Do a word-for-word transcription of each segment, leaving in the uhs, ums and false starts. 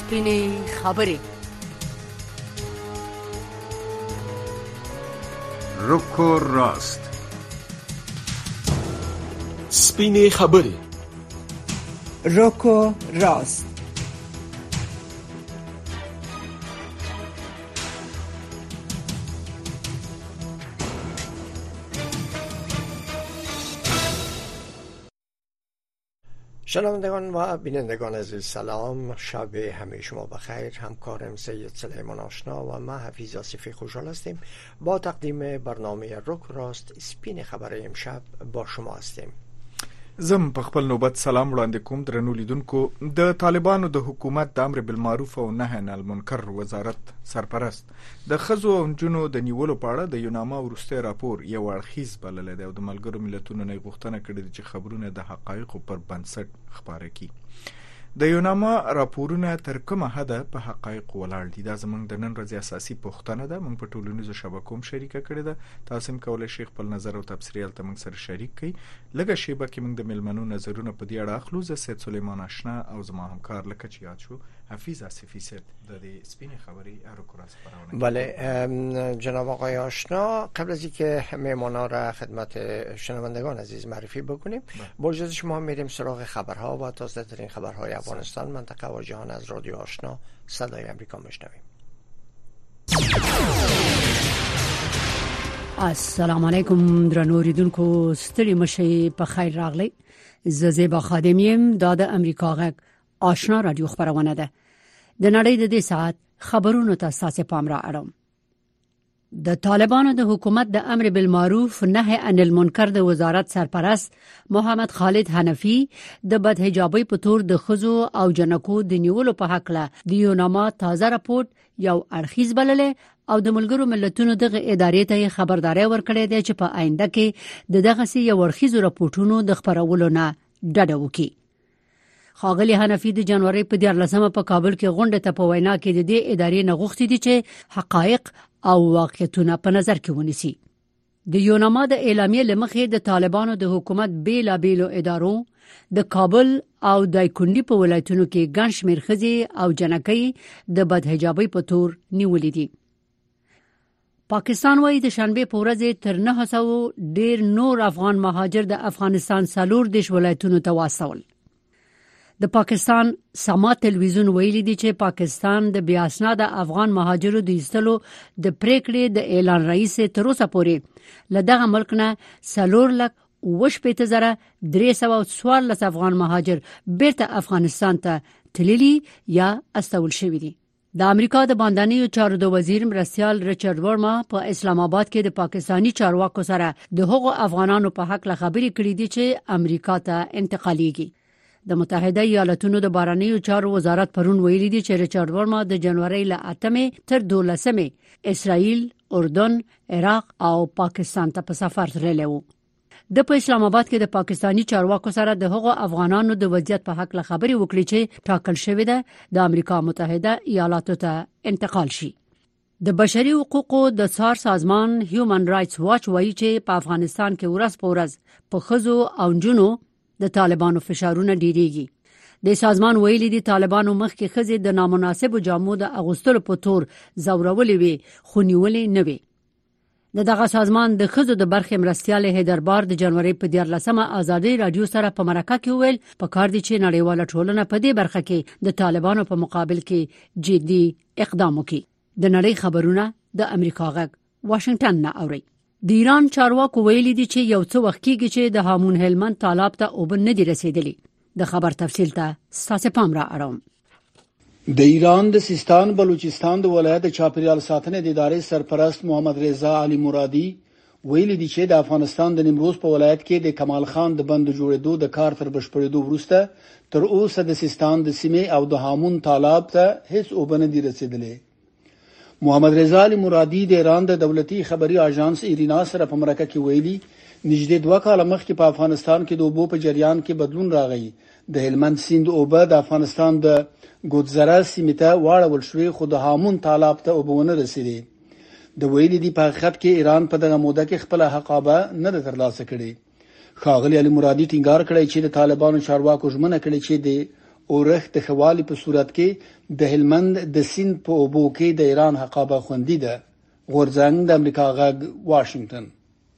سپینې خبرې. رکو راست. سپینې خبرې. رکو راست. شنوندگان و بینندگان عزیز سلام، شب همه شما بخیر. همکارم سید سلیمان آشنا و من حفیظ آصفی خوشحال هستیم با تقدیم برنامه رک راست سپین خبر امشب با شما هستیم. زم په خپل نوبت سلام وړاندې کوم درنو لیدونکو. د طالبانو د حکومت د امر بالمعروف او نهی عن المنکر وزارت سرپرست د ښځو او نجونو د نیولو په اړه د یوناما وروستی راپور یو اړخیز بللی دی او د ملګرو ملتونو نه یې غوښتنه کړې ده چې خبرونه د حقایقو پر بنسټ خپاره کړي. د یوناما راپورونه تر کومه حده په حقایقو ولاړ دي؟ دا زموږ د نن ورځې اساسي پوښتنه ده. موږ په ټولنیزو شبکو هم شریکه کړې ده. تاسو هم کولی شئ خپل نظر او تبصرې هلته موږ سره شریک کړئ. لږه شیبه کې موږ د میلمنو نظرونه په دې اړه اخلو. زه سید سلیمان آشنا او زما همکار لکه چې یاد شو حفیظ آصفی صاحب د دې سپینې خبرې رکو راست خپرونه. بله جناب آقای آشنا، قبل از اینکه مهمانان را خدمت شنوندگان عزیز معرفی بکنیم، با اجازه شما میریم سراغ خبرها و تازه ترین خبرهای افغانستان، منطقه و جهان از رادیو آشنا صدای امریکا میشنویم. السلام علیکم درنو اوریدونکو، ستړي مشئ، په خیر راغلی. زه زیبا خادم یم. دا د امریکا غږ آشنا رادیو خبرونه ده. د نړۍ د دې ساعت خبرونو ته تاسو پام را اړوم. د طالبانو د حکومت د امر بالمعروف نهی عن المنکر د وزارت سرپرست محمد خالد حنفی د بدحجابۍ په تور د ښځو او جنکو د نیولو په حق له د یوناما تازه راپورټ یو اړخیز بللی او د ملګرو ملتونو دغه ادارې ته خبرداري ورکړې ده چې په آینده کې د دغه سي یو اړخیزو راپورټونو د خبرولو نه ډډه وکړي. ښاغلي حنفي د جنوري په دیارلسمه په کابل کې غونډه ته په وینا کې د دې ادارې نه غوښتي دي چې حقایق او واقعیتونه په نظر کې ونیسي. د یوناما د اعلامیې لمخې د طالبانو د حکومت بیلا بیلو ادارو د کابل او دایکندي په ولایتونو کې ګڼ شمېر ښځې او جنکۍ د بدحجابۍ په تور نیولې دي. پاکستان وايي د شنبه په ورځ تر نه سوه ډیر نور افغان مهاجر د افغانستان څلور دیش ولایتونو ته واستول. د پاکستان سما تلویزیون ویلي دی چې پاکستان د بیا اسناد افغان مهاجرو د ایستلو د پریکړې د اعلان رئیس تر اوسه پورې له دغه ملک نه څلور لک اووه شپېته زره درې سوه څوارلس افغان مهاجر بیرته افغانستان ته تللي یا استول شوي دي. د امریکا د باندنیو چارو د وزیر مرستیال ریچارډ ورما په اسلام آباد کې د پاکستانی چارواکو سره د هغو افغانانو په حق له خبرې کړې دي چې امریکا ته انتقالیږي. د متحده ایالاتونو د بهرنیو چارو وزارت پرون ویلي دی چې ریچارډ ورما د جنوري له اتمې تر دولسمې اسرائیل، اردن، عراق او پاکستان ته په سفر تللی و. د په اسلام آباد کې د پاکستانی چارواکو سره د هغو افغانانو د وضعیت په حق له خبرې وکړي چې ټاکل شوی ده د امریکا متحده ایالاتو ته انتقال شي. د بشري حقوقو د څار سازمان هیومن رائټس واچ وایي چې په افغانستان کې ورځ په ورځ په ښځو او نجونو د طالبانو فشارونه ډیریږي. د سازمان ویلي دي طالبانو مخکې ښځې د نامناسبو جامو د اغوستلو په تور زورولې وي خو نیولې نه وي. د دغه سازمان د ښځو د برخې مرستیال هیدربار د جنوري په دیارلسمه ازادي رادیو سره په مرکه کې ویل په کار دي چې نړیواله ټولنه په دې برخه کې د طالبانو په مقابل کې جدي اقدام وکړي. د نړۍ خبرونه د امریکا غږ واشنگټن نه اوري. د ایران چارواکو ویلي دي چې یو څه وخت کېږي چې د هامون هلمند تالاب ته اوبه نه دي رسیدلي. د خبر تفصیل ته ستاسو پام را اړوم. د ایران د سیستان بلوچستان د ولایت چاپیریال ساتنې د ادارې سرپرست محمد رضا علي مرادي ویلي دي چې د افغانستان د نیمروز په ولایت کې د کمال خان د بند جوړېدو د کار تر بشپړېدو وروسته تر اوسه د سیستان د سیمې او د هامون تالاب ته هیڅ اوبه نه دي رسیدلې. محمد رضا علي مرادي د ایران د دولتي خبري اژانس ایرینا سره په مرکه کې ویلي نږدې دوه کاله مخکې په افغانستان کې د اوبو په جریان کې بدلون راغی. د هلمند سیند اوبه د افغانستان د ګودزره سیمې ته واړول شوې خو د هامون تالاب ته اوبه ونه رسیدې. د ویلي دی په حقیقت کې ایران په دغه موده کې خپل حقابه نه ده ترلاسه کړې. ښاغلي علي مرادي ټینګار کړی چې د طالبانو چارواکو ژمنه کړې چې د اورخ د خوالي په صورت کې د هلمند د سین په اوبو کې د ایران حقابه خوندې ده. غورځنګ د امریکا غږ واشنگټن.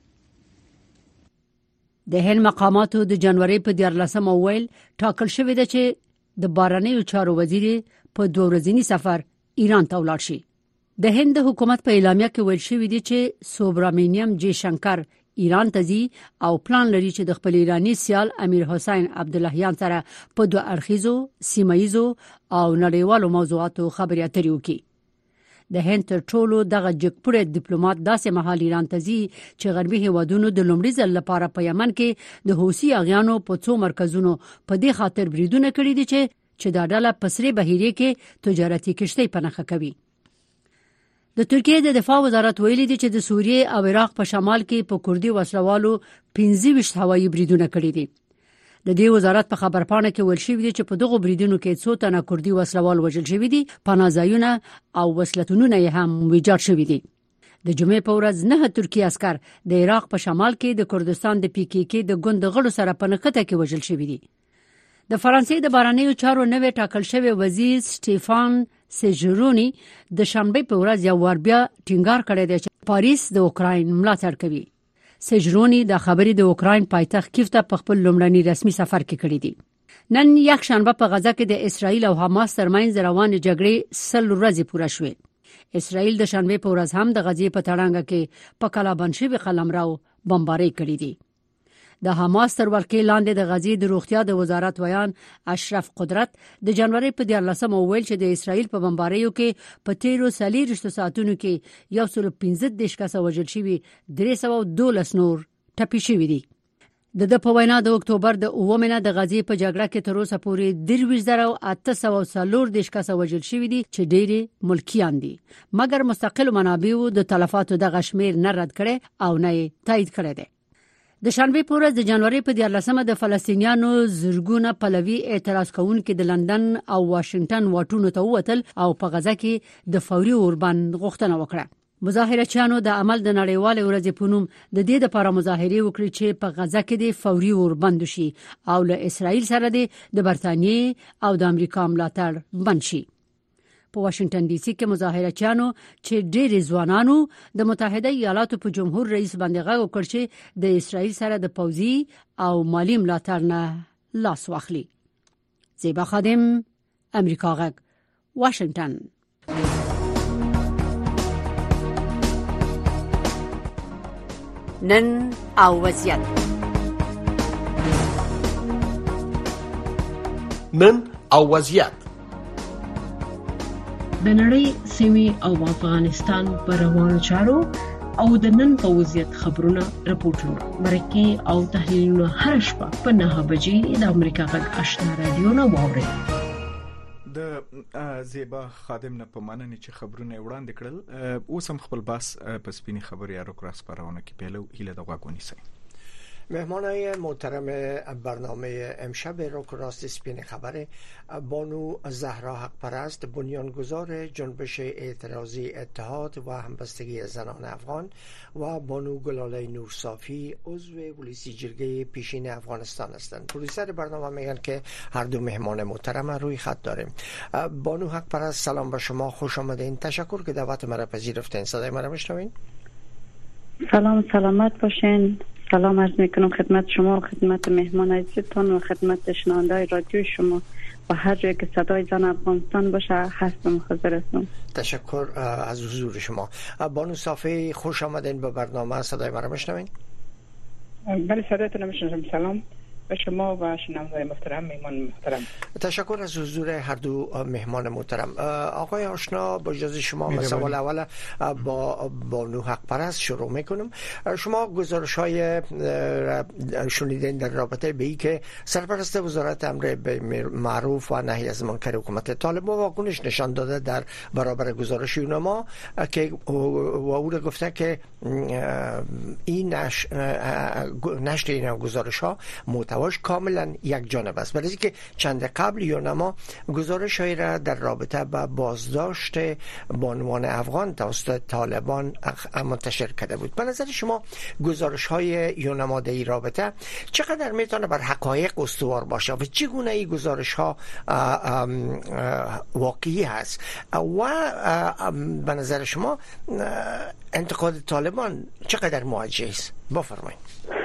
د هند مقاماتو د جنوري په دیارلسمه ویل ټاکل شوې ده چې د بهرنیو چارو وزیر په دوه ورځني سفر ایران ته ولاړ شي. د هند حکومت په اعلامیه کې ویل شوی دی چې سوبرامینیم جی شنکر ایران ته ځي او پلان لري چې د خپل ایرانی سیال امیر حسین عبداللهیان سره په دوه اړخیزو سیمایزو او نړیوالو موضوعاتو خبرې اترې وکړي. د هند تر ټولو دغه جګپوړی ډیپلوماټ داسې مهال ایران ته ځي چې غربي هیوادونو د لومړي ځل لپاره په یمن کې د حوثي اغیانو په څو مرکزونو په دې خاطر بریدونه کړي دي چې چې دا ډله په سری بهیره کې تجارتي کشتۍ پنهخه کوي. د ترکیه د دفاع وزارت ویلي دی چې د سوریې او عراق په شمال کې په کوردي وسلوالو پنځه ویشت هوایي بریدونه کړي دي. د دې وزارت په خبرپاڼه کې ویل شوی دی چې په دغه بریدونو کې څو تنه کوردي وسلوال وژل شوي دي، پناهځایونه او وسلتونونه یې هم ویجاړ شوي دي. د جمعې په ورځ نه ترکیه عسكر د عراق په شمال کې د کردستان د پی کې کې د ګوند غړو سره په نښته کې وژل شوي دي. د فرانسې د بهرنیو چارو نوې ټاکل شوی وزیر سټيفان سيجروني د شنبه په ورځ یو ور بیا ټینګار کړی دی چې پاریس د اوکراین ملاتړ کوي. سيجروني د خبرې د اوکراین پایتخت کیف ته په خپل لومړني رسمي سفر کې کړی دی. نن یک شنبه په غزا کې د اسرایل او حماس ترمنځ روانې جګړې سل ورځې پوره شوې. اسرایل د شنبه په ورځ هم د غزې په تړانګه کې په کلابند شوی قلمرو بمباري کړې دي. د حماس تر ورکې لاندې د غزې د روغتیا د وزارت ویان اشرف قدرت د جنوري په دیارلسمه ویل چې د اسرایل په بمباریو کې په تیرو څلوېښتو ساعتونو کې یو سل پنځه دېرش کسه وژل شوي، درې سوه دولس نور ټپي شوي دي. د د په وینا د اکتوبر د اوومه نه د غزې په جګړه کې تر اوسه پورې درویش زره اته سوه څلور دېرش کسه وژل شوي دي چې ډېری ملکیان دي، مګر مستقل منابعو د تلفاتو دغه شمیر نه رد کړي او نه تایید کړي دي. د شنبه په ورځ د جنوري په دیارلسمه د فلسطینیانو زرګونه پلوي اعتراض کوونکي د لندن او واشنگټن واټونو ته ووتل او په غزا کې د فوري اوربند غوښتنه وکړه. مظاهرچیانو د عمل د نړیوال ورځې په نوم د دې لپاره مظاهره وکړي چې په غزا کې د فوري اوربند شي او له اسرایل سره د برتانیې او د امریکا ملاتړ بند شي. په واشنگټن ډي سي کې مظاهرچیانو چې ډېر ځوانانو د متحده ایالاتو په جمهور رئیس باندې غږ وکړ چې د اسرایل سره د پوځي او مالی ملاتړ نه لاس واخلي. زیبا خادم، امریکا غږ، واشنگټن. نن او وضعیت. نن او وضعیت. د نړۍ سیمې او افغانستان پر روانو چارو او د نن په وضعیت خبرونه، راپورټونه، مرکې او تحلیلونه هر شپه په نهه بجې د امریکا غږ آشنا رادیو نه واورئ. د زیبا خادم نه په مننه چې خبرونه وړاندې کړل. اوس هم خپل بحث په سپینې خبرې یا روکراس پرونه کې پیلو هیله د غواګونی سي. مهمانای محترم برنامه امشب روکراست سپین خبر بانو زهرا حق پرست، بنیانگذار جنبش اعتراضی اتحاد و همبستگی زنان افغان، و بانو گلاله نورصافی، عضو پلیسی جرگه پیشین افغانستان هستند. پروڈوسر برنامه میگن که هر دو مهمان محترم روی خط داریم. بانو حق پرست، سلام به شما، خوش آمدین. تشکر که دعوت مرا پذیرفتین. صدای مرا میشنوین؟ سلام، سلامت باشین. سلام عرض میکنم خدمت شما و خدمت مهمان عزیزتان و خدمت شنونده‌های رادیو شما و هر جایی که صدای زن افغانستان باشه هستم، حاضر هستم. تشکر از حضور شما. بانو صافی، خوش آمدین به برنامه. صدای مرا میشنوین؟ بله، صدایتون میشنوم. سلام به شما و شنونده‌های محترم، مهمان محترم. تشکر از حضور هر دو مهمان محترم. آقای آشنا، با اجازه شما با سوال اول با بانو حق پرست شروع میکنم. شما گزارش‌های شنیدین در رابطه به این که سرپرست وزارت امر معروف و نهی از منکر حکومت طالبان واکنش نشان داده در برابر گزارش اونما که و او گفته که این نشر این گزارش‌ها محتوا محتواش کاملا یک جانب است. برای که چند قبل یونما گزارش هایی را در رابطه با بازداشت بانوان افغان توسط طالبان منتشر کرده بود. به نظر شما گزارش های یونما در این رابطه چقدر میتونه بر حقایق استوار باشه و چگونه این گزارش ها واقعی هست و به نظر شما انتقاد طالبان چقدر موجه است؟ بفرمایید.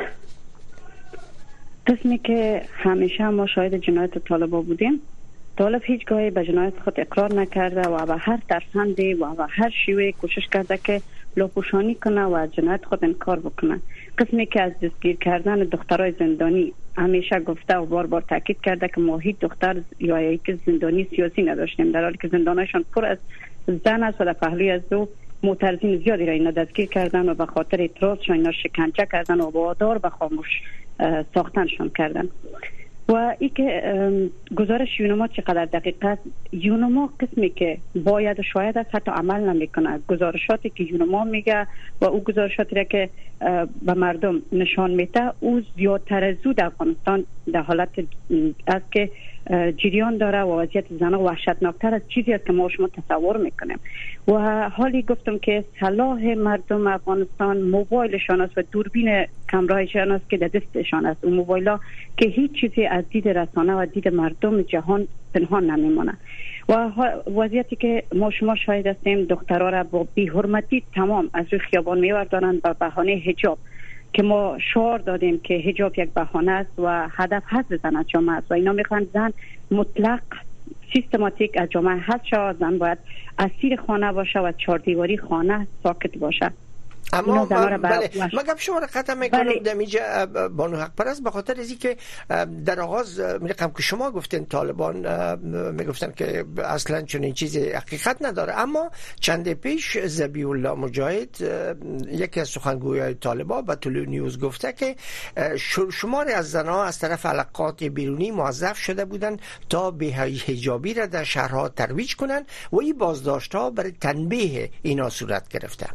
قسمی که همیشه ما شاهد جنایت طالبان بودیم، طالب هیچگاهی به جنایت خود اقرار نکرده و به هر ترفندی و به هر شیوه کوشش کرده که لاپوشانی کنه و از جنایت خود انکار بکنه. قسمی که از دستگیر کردن دخترای زندانی همیشه گفته و بار بار تاکید کرده که ما هیچ دختر یا یک زندانی سیاسی نداشتیم، در حالی که زندانشان پر از زن است و در پهلوی از دو معترضین زیادی را اینا دستگیر کردن و به خاطر اعتراضشان اینا شکنجه کردن و وادار به خاموش ساختنشان کردن. و ای که گزارش یونما چقدر دقیق است، یونما قسمی که باید و شاید است حتی عمل نمیکنه. گزارشاتی که یونما میگه و او گزارشاتی را که به مردم نشان میده، او زیادتر از زود افغانستان در حالت است که جریان داره و وضعیت زنها وحشتناکتر از چیزی است که ما شما تصور میکنیم. و حالی گفتم که صلاح مردم افغانستان موبایلشان است و دوربین کامرایشان است که در دستشان است. اون موبایل که هیچ چیزی از دید رسانه و دید مردم جهان پنهان نمیمونه. و وضعیتی که ما شما شاهد هستیم، دخترها را با بی‌حرمتی تمام از روی خیابان میوردانند به بهانه حجاب که ما شعار دادیم که حجاب یک بهانه است و هدف حذف زن از جامعه است و اینا میخوان زن مطلق سیستماتیک از جامعه حذف شود. زن باید اسیر خانه باشه و چهار دیواری خانه ساکت باشه. اما بله مگم شما را قطع میکنم بله. دمیجه بانو حق پرست به خاطر از که در آغاز میگم که شما گفتین طالبان میگفتن که اصلا چنین چیزی حقیقت نداره، اما چند پیش ذبیح الله مجاهد یکی از سخنگویان طالبان به طلوع نیوز گفته که شماری از زنها از طرف علاقات بیرونی موظف شده بودند تا به حجابی را در شهرها ترویج کنند و این بازداشت‌ها برای تنبیه اینا صورت گرفته.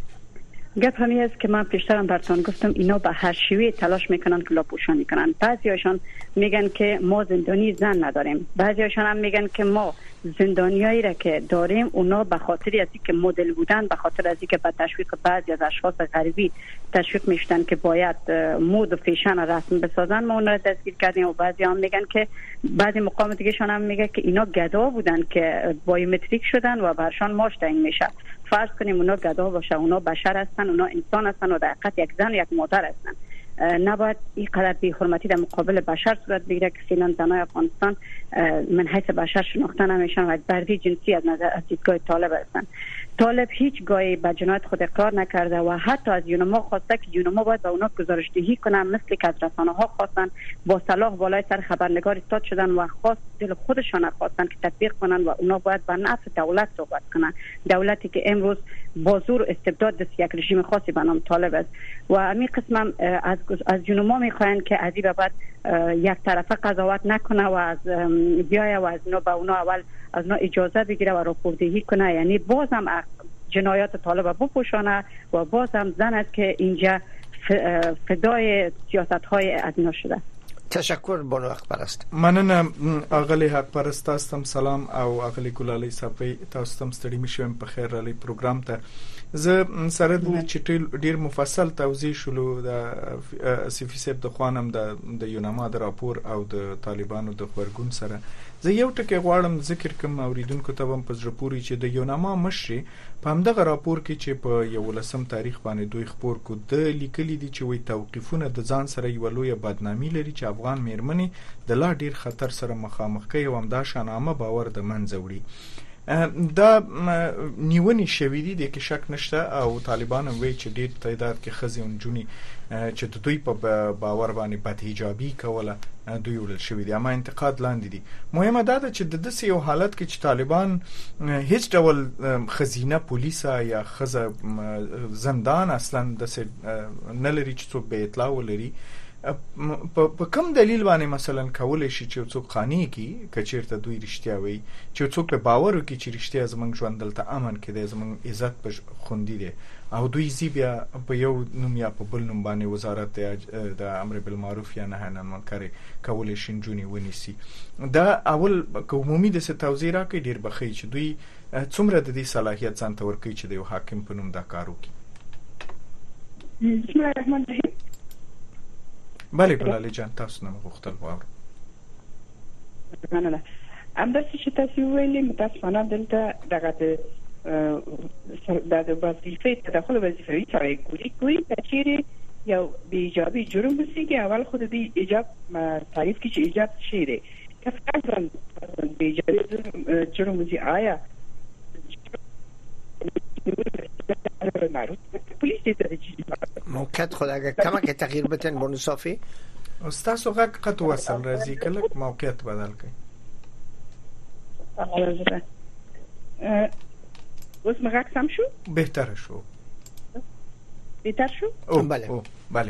گپ همی است که من پیشترم براتون گفتم اینا به هر شیوه تلاش میکنن که لاپوشانی کنن. بعضیاشون میگن که ما زندانی زن نداریم، بعضیاشون هم میگن که ما زندانیایی را که داریم اونا به خاطر از اینکه مدل بودن، به خاطر از اینکه به تشویق بعضی از اشخاص غریبی تشویق میشدن که باید مود و فیشن رسم بسازن، ما اونا را دستگیر کردیم. و بعضی هم میگن که بعضی مقام دیگه شون هم میگه که اینا گدا بودن که بایومتریک شدن و برشان ماش تعیین میشه. فرض کنیم اونا گدا باشه، اونا بشر هستن، اونا انسان هستن و در حقیقت یک زن و یک مادر هستن. نباید این قدر بی‌حرمتی در مقابل بشر صورت بگیره که فعلا زنای افغانستان من حیث بشر شناخته نمیشن و بردی جنسی از نظر از دیدگاه طالب هستن. طالب هیچ گاهی به جنایت خود اقرار نکرده و حتی از یونما خواسته که یونما باید به اونا گزارش دهی کنن، مثل که از رسانه ها خواستن با صلاح بالای سر خبرنگار ایستاد شدن و خواست دل خودشان خواستن که تطبیق کنن و اونا باید به نفع دولت صحبت کنن، دولتی که امروز با زور استبداد دست یک رژیم خاصی به نام طالب است. و همین قسم از از یونما میخواین که از این بعد یک طرفه قضاوت نکنه و از بیایه و از اونا به اونا اول از اونا اجازه بگیره و راپوردهی کنه، یعنی بازم جنایات طالب بپوشانه و بازم زن است که اینجا فدای سیاست های از اینا شده. تشکر بانو حق پرست. مننه اغلی حق پرست هستم. سلام او اغلی ګلالۍ صافي تاسو تم ستړي مشم په خیر علی پروګرام ته. زه سره د چټیل ډیر مفصل توضیح شلو د سیفی سیب د خوانم د د یونما د راپور او د طالبانو د خبرګون سره. زه یو ټکی غواړم ذکر کوم اوریدونکو ته هم پزړه پوری چې د یونما مشري په همدغه راپور کې چې په یولسم تاریخ باندې دوی خبر کو د لیکلي دي چې وي توقیفونه د ځان سره یو لوی بدنامي لري چې افغان میرمنې د لا ډیر خطر سره مخامخ کوي او همدا شانامه باور د منځ وړي. دا نیونی شوی دی د کې شک نشته او طالبان وی چې ډیر تعداد کې خزي اونجونی چې د دوی په باور باندې بد حجابي کوله دوی ولل شوی دی. اما انتقاد لاندې دي. مهمه دا ده چې د دې یو حالت کې چې طالبان هیڅ ډول خزینه پولیسا یا خزه زندان اصلا د نه لري چې څوک به اطلاع ولري په کوم دلیل باندې مثلا کولای شي چې څوک خاني کی کچیرته دوی رښتیا وي چې څوک په باور وکړي چې رښتیا زمونږ ژوند دلته امن کې دی زمونږ عزت په خوندي دی او دوی زی بیا په یو نوم یا په بل نوم باندې وزارت د امر بالمعروف یا نهی عن المنکر کولای شي جونی ونیسي دا اول عمومي د توضیح راکړي ډیر بخي چې دوی څومره د دې صلاحیت ځان ته ورکړي چې د یو حاکم په نوم دا کار وکړي. بسم الله الرحمن الرحیم. بله بله جان تاسو نه غوښتل واور. مننه. همداسې چې تاسو ویلي متاسفانه دلته دغه د د وظیفې تداخل وظیفوي سره کوي کوي چې یو بی ایجابي جرم وسیږي اول خود دې ایجاب تعریف کې چې ایجاب شي دی که فرضاً بی ایجابي جرم وسیږي آیا موقعیت خود اگر کمک تغییر بتن بونو صافی استاد غږ قط وصل راځي کله موقعیت بدل کړي اوس مغاک سم شو بهتر شو بهتر شو بله بله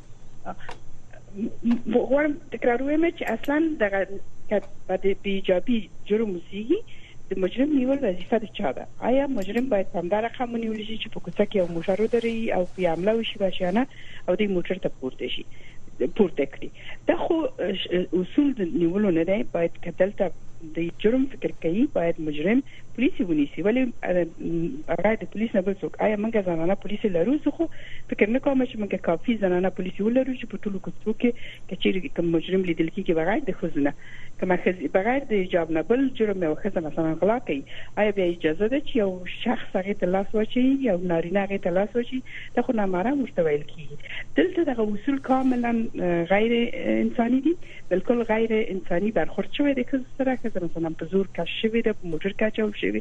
غواړم تکراروم چې اصلا دغه د بی ایجابي جرم وسیږي د مجرم نیول وظیفه د چا ده آیا مجرم باید په همدا رقم ونیول شي چې په کوڅه کې یو موټر ودري او په حمله وشي باشانه او د موټر ته پورته شي پورته کړي دا خو اصول د نیولو نه دی باید کتلته د جرم فکر کوي باید مجرم پولیس ونیسي ولی هغه د پولیس نه بل څوک آیا موږ زنانه پولیس لرو خو فکر نه کوم چې موږ کافي زنانه پولیس ولرو چې په ټولو کوڅو کې کچېری کوم مجرم لیدل کېږي بغیر د خزونه کما خز بغیر د اجازه نه بل جرم یو خزه مثلا غلا کوي آیا بیا اجازه ده چې یو شخص هغه ته لاس واچي یو نارینه هغه ته لاس واچي دا خو نامرام ورته ویل کېږي دلته دغه اصول کاملا غیر انساني دي بالکل غیر انساني برخورد شوی دی که سره که مثلا په زور کش شوی دی په موټر کې چول شوی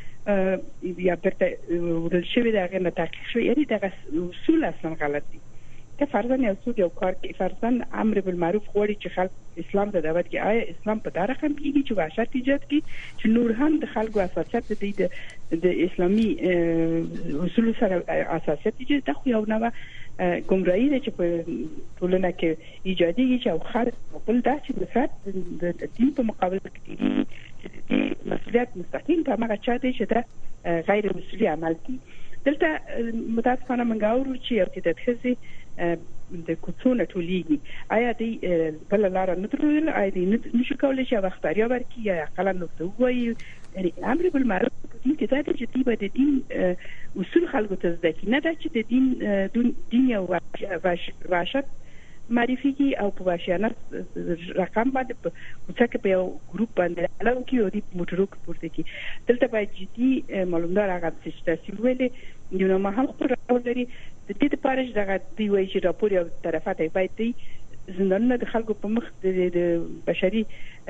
یا برته ورل شوی دی هغه نه تحقیق شوی یعنی دغه اصول اصلا غلط دي که فرضاً یو څوک یو کار کوي فرضاً امر بالمعروف غواړي چې خلک اسلام ته دعوت کوي آیا اسلام په دا رقم کېږي چې وحشت ایجاد کړي چې نور هم د خلکو اساسات د د اسلامي اصول سره اساسات ایجاد دا خو یو نوع ګمراهي ده چې په ټولنه کې ایجادېږي چې او خلک بل دا چې د فرد د دین په مقابل کې دي مسؤلیت مستقیم په هغه چا دی چې دا غیر مسؤلي عمل کوي دلته متاسفانه موږ اورو چې یو چې د ښځې د کوڅو نه ټولېږي آیا دوی بله لاره نه درلودله آیا دوی نشو کولی چې یوه خبریا ورکړي یا اقلا نقطه ووایي یعنې امر بالمعروف په دین کې دا دی چې دوی به د دین اصول خلکو ته زده کړي نه دا چې د دین دین یو وحشت معرفي کی او په واشیانه رقم باندې په کوڅه کې په یو ګروپ باندې علاوه کې او د موټرو پورته کی دلته باید جدي معلومات هغه چې تاسو ویلې یو نه مهال خبر راولري د دې لپاره چې دغه دی وایي چې راپور یو طرفه ته باید دی زندانونه د خلکو په مخ د بشري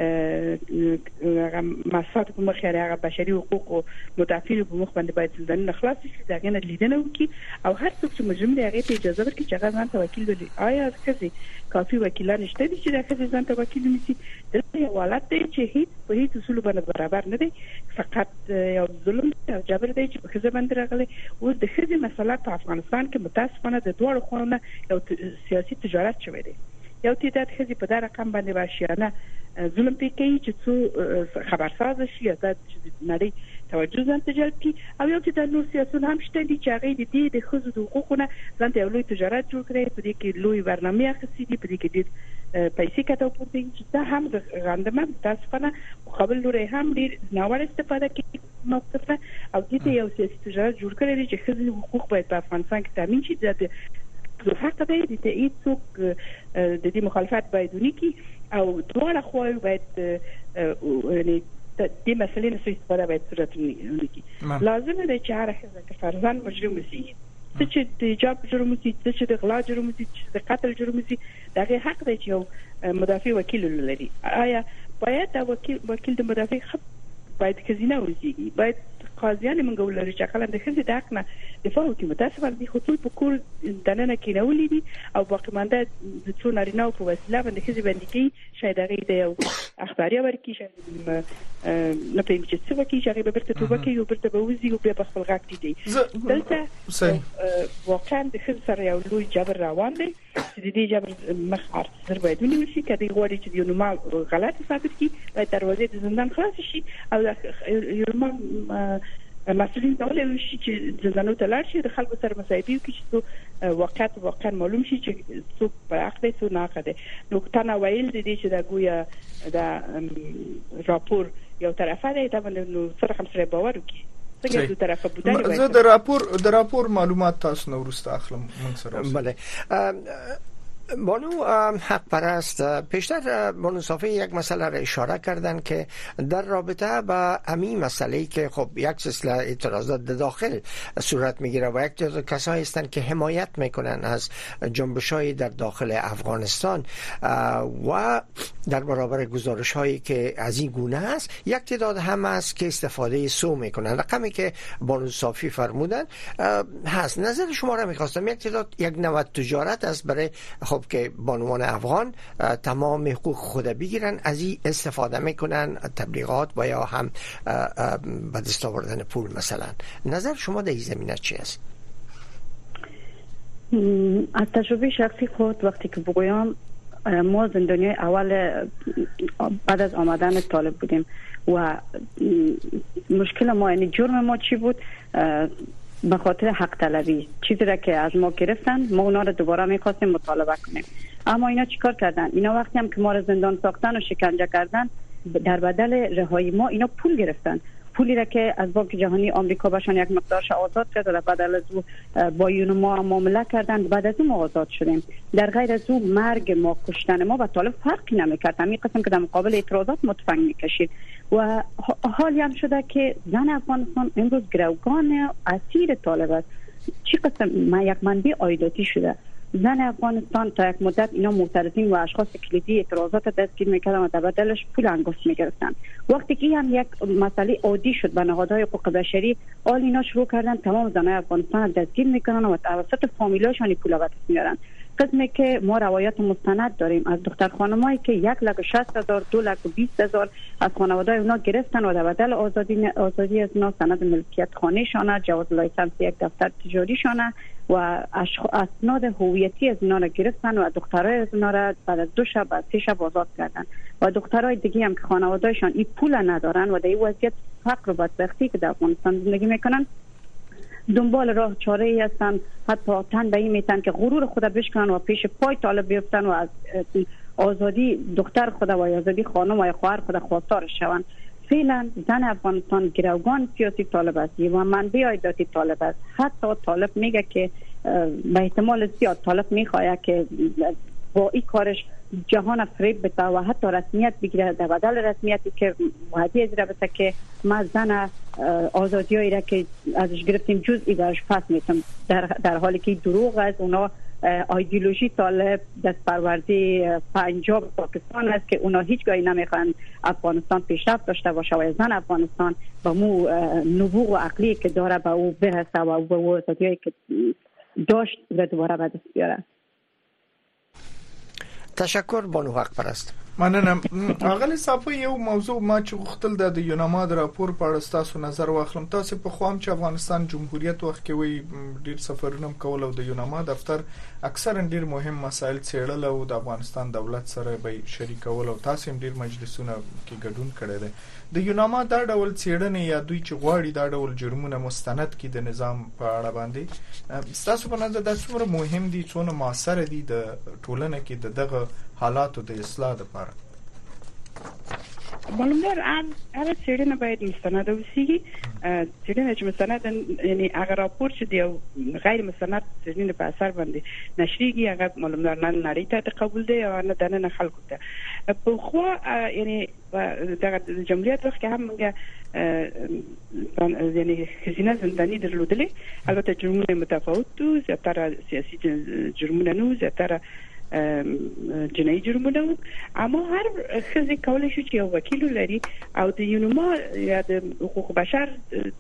هغه مسات په مخ هغه بشري حقوق او مدافعین په مخ باندې باید زندانونه خلاص شي دا غنه لیدنه وکي او هر څوک چې مجرم دی هغه ته اجازه ورکړي چې هغه ځان ته وکیل ولري آیا ښځې کافي وکیلان شته دي چې دا ښځې ځان ته وکیل ونیسي دلته یو حالت دی چې هیڅ په هیڅ اصول باندې برابر نه دی فقط یو ظلم او جبر دی چې په ښځې باندې راغلی اوس د ښځې مسله په افغانستان کې متاسفانه د دوه خواونو یو سیاسي تجارت شوی دی یو تعداد ښځې په دا رقم باندې واشیانه ظلم پې کوي چې څو خبرساز شي یا د نړۍ توجه ځان ته جلب کړي او یو تعداد نور سیاسون هم شته دي چې هغوی د دې د ښځو د حقوقو نه ځان ته یو لوی تجارت جوړ کړی په دې کې لوی برنامې اخیستې دي په دې کې ډېر پیسې کته پورته چې دا هم د غندمه متاسفانه مقابل لوري هم ډېر ناوړه استفاده کوي موقف او دې ته یو سیاسي تجارت جوړ کړی دی چې ښځو حقوق باید په افغانستان کې تامین شي د حق دی د تایید څوک د دې مخالفت باید ونکړي او دواړه خواوې باید یعنې دې مسلې نه سوء استفاده باید صورت ونکړي لازمه ده چې هره ښځه که فرضاً مجرم وسي څه چې د حجاب جرم وسي څه چې د غلا جرم وسي څه د قتل جرم وسي د هغې حق دی چې یو مدافع وکیل ولري آیا باید دا وکیل وکیل د مدافع باید ښځینه وسیږي باید قاضیان موږ ولرو چې خلک د خزې د حق نه دفاع وکړي. متاسفانه دي خطوط په کور دننه کې نه ولې او باقي مانده د څو نارینه په وسیله باندې خزې باندې کې شاید هغه د یو اخباري ورکی شاید نه پېم چې څه وکړي چې هغه به برته توبه کوي او برته به وزي او بیا په خپل غاټ دی. دلته واقعا د خزې سره یو لوی جبر روان دی چې د دې جبر مخ ارزر باید ونیول شي. کله غواړي چې یو نومال غلط ثابت کړي باید دروازې د زندان خلاص شي او یو نومال مسئولین دولت شي چې زندانو ته لاړ شي د خلکو سره مصاحبه وکړي چې واقعیت واقعا معلوم شي چې څوک په حق دی څوک نه دی. نو تنه ویل دي چې دا ګویا دا راپور یو طرفه دی دا باندې نو سره هم سره باور وکړي. څنګه دوه طرفه بودای زه د راپور د راپور معلومات تاسو نو ورسته اخلم من سره. بله بانو حق پرست پیشتر بانو صافی یک مسئله را اشاره کردن که در رابطه با همین مسئله که خب یک سلسله اعتراضات در داخل صورت میگیره و یک تعداد کسایی هستند که حمایت میکنن از جنبش‌های در داخل افغانستان و در برابر گزارش هایی که از این گونه است، یک تعداد هم است که استفاده سو میکنن. رقمی که بانو صافی فرمودن هست. نظر شما را میخواستم. یک تعداد یک نوع تجارت است برای خب که بانوان افغان تمام حقوق خود بگیرن، از این استفاده میکنن تبلیغات و یا هم به دست آوردن پول مثلا. نظر شما در این زمینه چی است؟ از تجربه شخصی خود وقتی که بگویم ما زندانی اول بعد از آمدن طالب بودیم و مشکل ما یعنی جرم ما چی بود؟ به خاطر حق طلبی چیزی را که از ما گرفتن ما اونا رو دوباره می‌خواستیم مطالبه کنیم. اما اینا چیکار کردن؟ اینا وقتی هم که ما رو زندان ساختن و شکنجه کردن در بدل رهایی ما اینا پول گرفتن. پولی را که از بانک جهانی آمریکا بهشان یک مقدارش آزاد کرد و بعد از او با یون ما معامله کردن. بعد از اون ما آزاد شدیم. در غیر از او مرگ ما کشتن ما با طالب فرقی نمی‌کرد. همین قسم که در مقابل اعتراضات متفنگ می‌کشید و حالی هم شده که زن افغانستان امروز گروگان اسیر طالب است. چی قسم ما یک منبع عایداتی شده. زن افغانستان تا یک مدت اینا معترضین و اشخاص کلیدی اعتراضات دستگیر میکردن و در بدلش پول انگشت میگرفتن. وقتی که هم یک مسئله عادی شد به نهادهای حقوق بشری، آل اینا شروع کردن تمام زنای افغانستان دستگیر میکنن و توسط فامیلاشون پول به دست میارن. قسمی که ما روایت مستند داریم از دختر خانمایی که یک لک و شصت هزار دو لک و بیست هزار از خانواده‌های اونا گرفتن و در بدل آزادی آزادی از اونا سند ملکیت خانه شانه، جواز لایسنس یک دفتر تجاری شانه و اسناد هویتی از اونا را گرفتن و دخترای از اونا را بعد از دو شب از سه شب آزاد کردن و دخترای دیگه هم که خانواده‌هاشون این پول ندارن و در این وضعیت فقر و بدبختی که در افغانستان زندگی میکنن دنبال راه چاره ای هستن، حتی تن به این میتن که غرور خود بشکنن و پیش پای طالب بیفتن و از آزادی دختر خود و آزادی خانم و خواهر خود خواستار شوند. فعلا زن افغانستان گروگان سیاسی طالب است و منبع عایداتی طالب است. حتی طالب میگه که به احتمال زیاد طالب میخواد که با این کارش جهان فریب بده و حتی رسمیت بگیره در بدل رسمیتی که وعده از رابطه که ما زن آزادیایی را که ازش گرفتیم جزئی برش پس میتم در, در حالی که دروغ است. اونا ایدئولوژی طالب دست پرورده پنجاب پاکستان است که اونا هیچگاهی نمیخوان افغانستان پیشرفت داشته باشه و زن افغانستان با مو نبوغ و عقلی که داره به او برسه و به او آزادیایی که داشت و دوباره به دست بیاره. تشکر بانو حق پرست. مننه. اغلی صاحب یو موضوع ما چې غوښتل د یوناما د راپور په اړه تاسو نظر واخلم. تاسو په خوام چې افغانستان جمهوریت وخت کې وی ډیر سفرونه کول او د یوناما دفتر اکثرا ډیر مهم مسایل څېړل او د افغانستان دولت سره به شریکول او تاسو ډیر مجلسونه کې ګډون کړی دی. د یوناما دا ډول څېړنې یا دوی چې غواړي دا ډول جرمونه مستند کړي د نظام په اړه باندې تاسو په نظر دا څومره مهم دي، څونه موثر دي د ټولنه کې د دغه حالاتو د اصلاح لپاره؟ معلومدار هر څېړنه باید مستند اوسي. څېړنه چې مستند یعنی هغه راپور چې دی غیر مستند څېړنه په اثر باندې نشریږي هغه معلومدار نه نړۍ ته قبول دی او نه دنه خلکو ته په خو یعنی دغه جمهوریت وخت کې هم یعنی خزینه زندانی درلودلې. البته جرمونه متفاوت دي، زیاتره سیاسي جرمونه نه، زیاتره جنایي جرمونه اما هر ښځه کولای شي چې یو وکیل لري او د یونما یا د حقوق بشر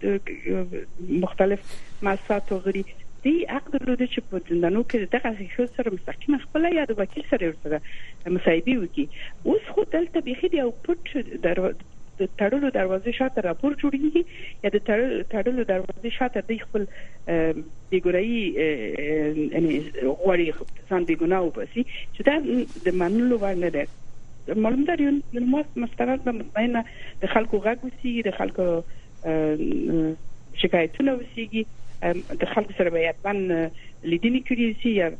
مختلف مؤسساتو غړي دی حق درلوده چې په زندانو کې دغه ښځو سره مستقیم خپل یا د وکیل سره ورسره مصاحبه وکړي. اوس خو دلته بيخي دی او پټ در د تړلو دروازې شاته راپور جوړیږي یا د تړلو دروازې شاته د خپل د ګورای یعنی غوړي ځان د ګناو بسي چې دا د منلو ورنه ده. معلوم ده یو مستند به مطمئنه د خلکو غږ وسیږي، د خلکو شکایتونه وسیږي، د خلکو سره به یتمن لیدنې کړي سي یا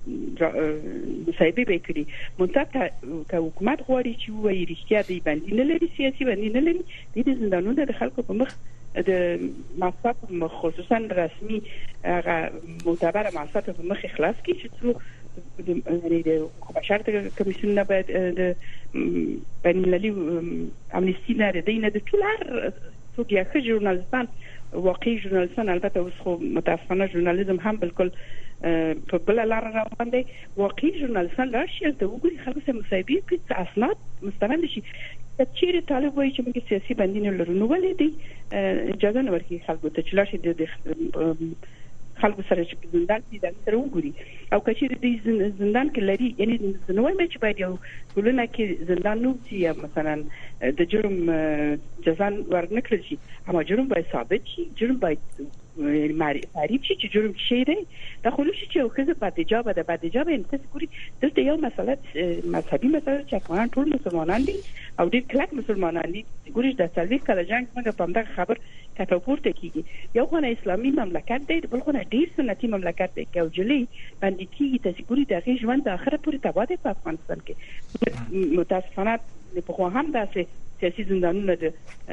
مصاحبه به کړي. منتها که حکومت غواړي چې وایي رښتیا دی باندې نه لري، سیاسي باندې نه لري، د زندانونو د خلکو په مخ د مصاف خصوصا رسمي هغه معتبر مصاف په مخ اخلاص کی چې څو د د بشر کمیسیون نه باید د بین المللي امنیستی نه د د ټول هر څوک یا ژورنالیستان واقعي ژورنالیستان البته اوس خو متاسفانه ژورنالیزم هم بالکل په بل لار روان دی. واقعي ژورنالیستان راشي ته وګوري خلکو سره مصاحبه کوي، اسناد مستند شي. چیرې طالب وایي چې موږ سیاسي بندیان لرو نو ولې دی اجازه نه ورکړي خلکو ته چې لاشي د خلکو سره چې زندان دي د سره وګوري او کچې د زندان کې لري یعنی نو وايي چې باید یو ټولنه کې زندان نو چې مثلا د جرم جزا ورنکړل شي، اما جرم باید ثابت شي، جرم باید معرفي شي چې جرم شي دی. دا خو نشي چې یو څه په اجازه ده په اجازه ان تاسو ګوري دلته یو مسله مذهبي مسله چې افغان ټول مسلمانان دي او ډېر کلک مسلمانان دي. ګوري د څلوي کله جنگ موږ په همدغه خبر کته پورته کیږي. یو خو اسلامي مملکت دی، بل خو ډېر سنتي مملکت دی. که جلی باندې کیږي تاسو ګوري د ژوند د اخره پورې تباہ دی په افغانستان کې. متاسفانه په خو هم داسې سیاسي زندانونه د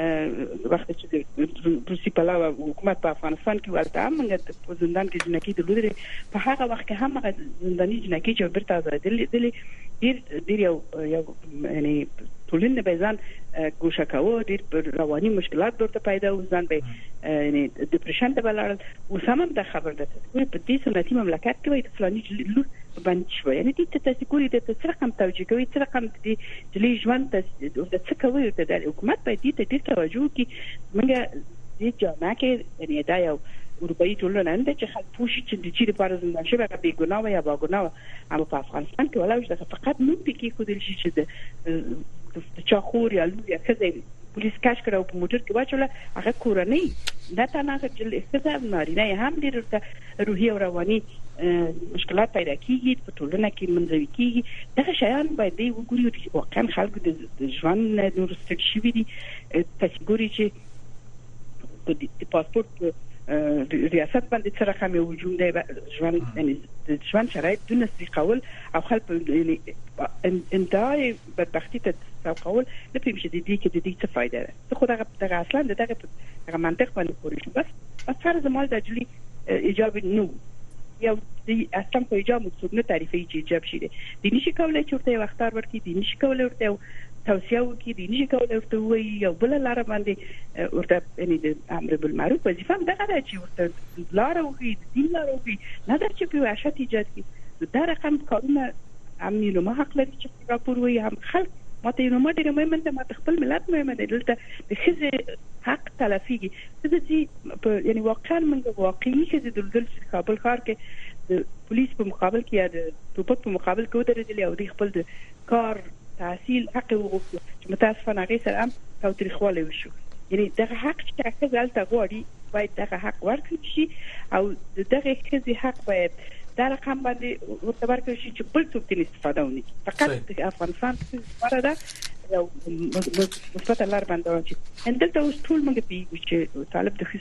وخت چې د روسي پلاو حکومت په افغانستان کې ورته موږ په زندان کې جنکی درلودل. په هغه وخت کې هم هغه زنداني جنکی چې برته آزادې دي ډیر ډیر یو یو یعنی ټولنه به ځان ګوښه کاوه، ډیر رواني مشکلات ورته پیدا و، ځان به یعنی ډیپریشن ته بلل. وسامم د خبر ده په دې سنتي مملکت کې وایي فلاني لور باندې شو یعنی دې ته تاسو ګوري د څه رقم توجیه کوي، څه رقم دې د ژوند د څه کوي د حکومت په دې ته ډیر توجه کوي. موږ دې جامه کې یعنی دا یو اروپאי ټولنه نه چې خلک پوښي چې د چیرې پر زندان شوی به ګناه یا با ګناه، اما په افغانستان کې ولاوي چې فقط نو پکې خو دل شي چې د چا خور یا لور یا څه پولیس کاش کړو په موټر کې واچوله هغه کورنۍ دا تنه چې استثاب نارینه هم ډیر روحي او رواني مشکلات پیدا کیږي په ټولنه کې منځوي کیږي. دغه شیان باید دی وګوري چې واقعا خلکو د ژوند نور ستړي شوي دي. تاسو ګوري چې د پاسپورت ریاست باندې څه رقم یو وجود دی ژوند یعنی د ژوند شرایط دونه سقول او خلک یعنی انتهای بدبختی ته سقول نه پېم چې د دې کې د دې څه فائدہ ده. خو دغه دغه اصلا دغه دغه منطق باندې پوری شو. بس بس فرض مال د جلی ایجاب نو یو د اصلا په ایجاب مقصود نه تعریفي چې ایجاب شي دي نشي کولای چې ورته وختار ورکړي، دي نشي کولای ورته توصیه وکړي، دي نشي کولای ورته وایي یو بل لار باندې ورته یعنی د امر بالمعروف وظیفه دغه ده چې ورته لار وکړي، دین لار وکړي، نه در چې په وحشت ایجاد کړي. دا رقم کارونه امني نو ما حق لري چې راپور وایي هم خلک ماته نو ماته مهمه ده، ماته خپل ملت مهمه ده. دلته د خزه حق تلفيږي چې یعنی واقعا موږ واقعي چې د دلدل کابل ښار کې د پولیس په مقابل کې یا د ټوپک په مقابل کې ودرېدل او د خپل د کار تحصیل حق وغوښتل چې متاسفانه هغه سره هم تاوتریخوالی وشو. یعنی دغه حق چې هغه ځلته غواړي باید دغه حق ورکړي شي او دغه خزه حق باید دا رقم باندې ورته ورکړي شي چې بل څوک ترې استفاده ونکړي. فقط د افغانستان لپاره دا یو مثبت لار باندې راځي. ان دلته اوس ټول موږ پیږو چې طالب د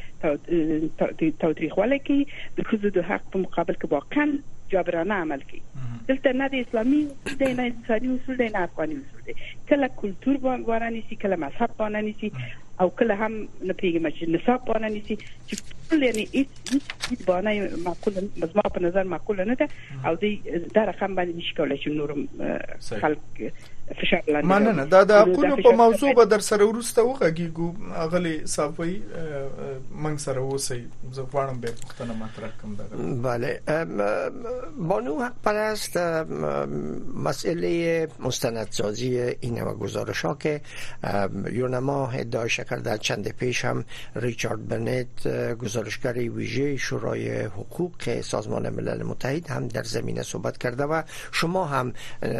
خصه تاوتریخوالی کوي، د خزو د حق په مقابل کې واقعا جابرانه عمل کوي. دلته نه د اسلامي د نه انساني اصول د نه افغاني اصول دي، کله کلچر باندې نيسي، کله مذهب باندې نيسي او کله هم نه پیږي چې نصاب باندې نيسي چې یعنی هیچ هیچ بانه معقول از ما په نظر معقول نه ده او دی در رقم باندې نشي کولای چې نورم خلک فشار لاندې مننه دا د حقوقو په موضوع به در سره ورسته وغږیږو اغلی صافي من سره اوسئ زه غواړم به پوښتنه مطرح کړم دا بله بانو حق پرست مسئله مستندسازی این و گزارش ها که یونما ادعای کرد در چند پیش هم ریچارد بنت گزارشگر ویژه شورای حقوق سازمان ملل متحد هم در زمینه صحبت کرده و شما هم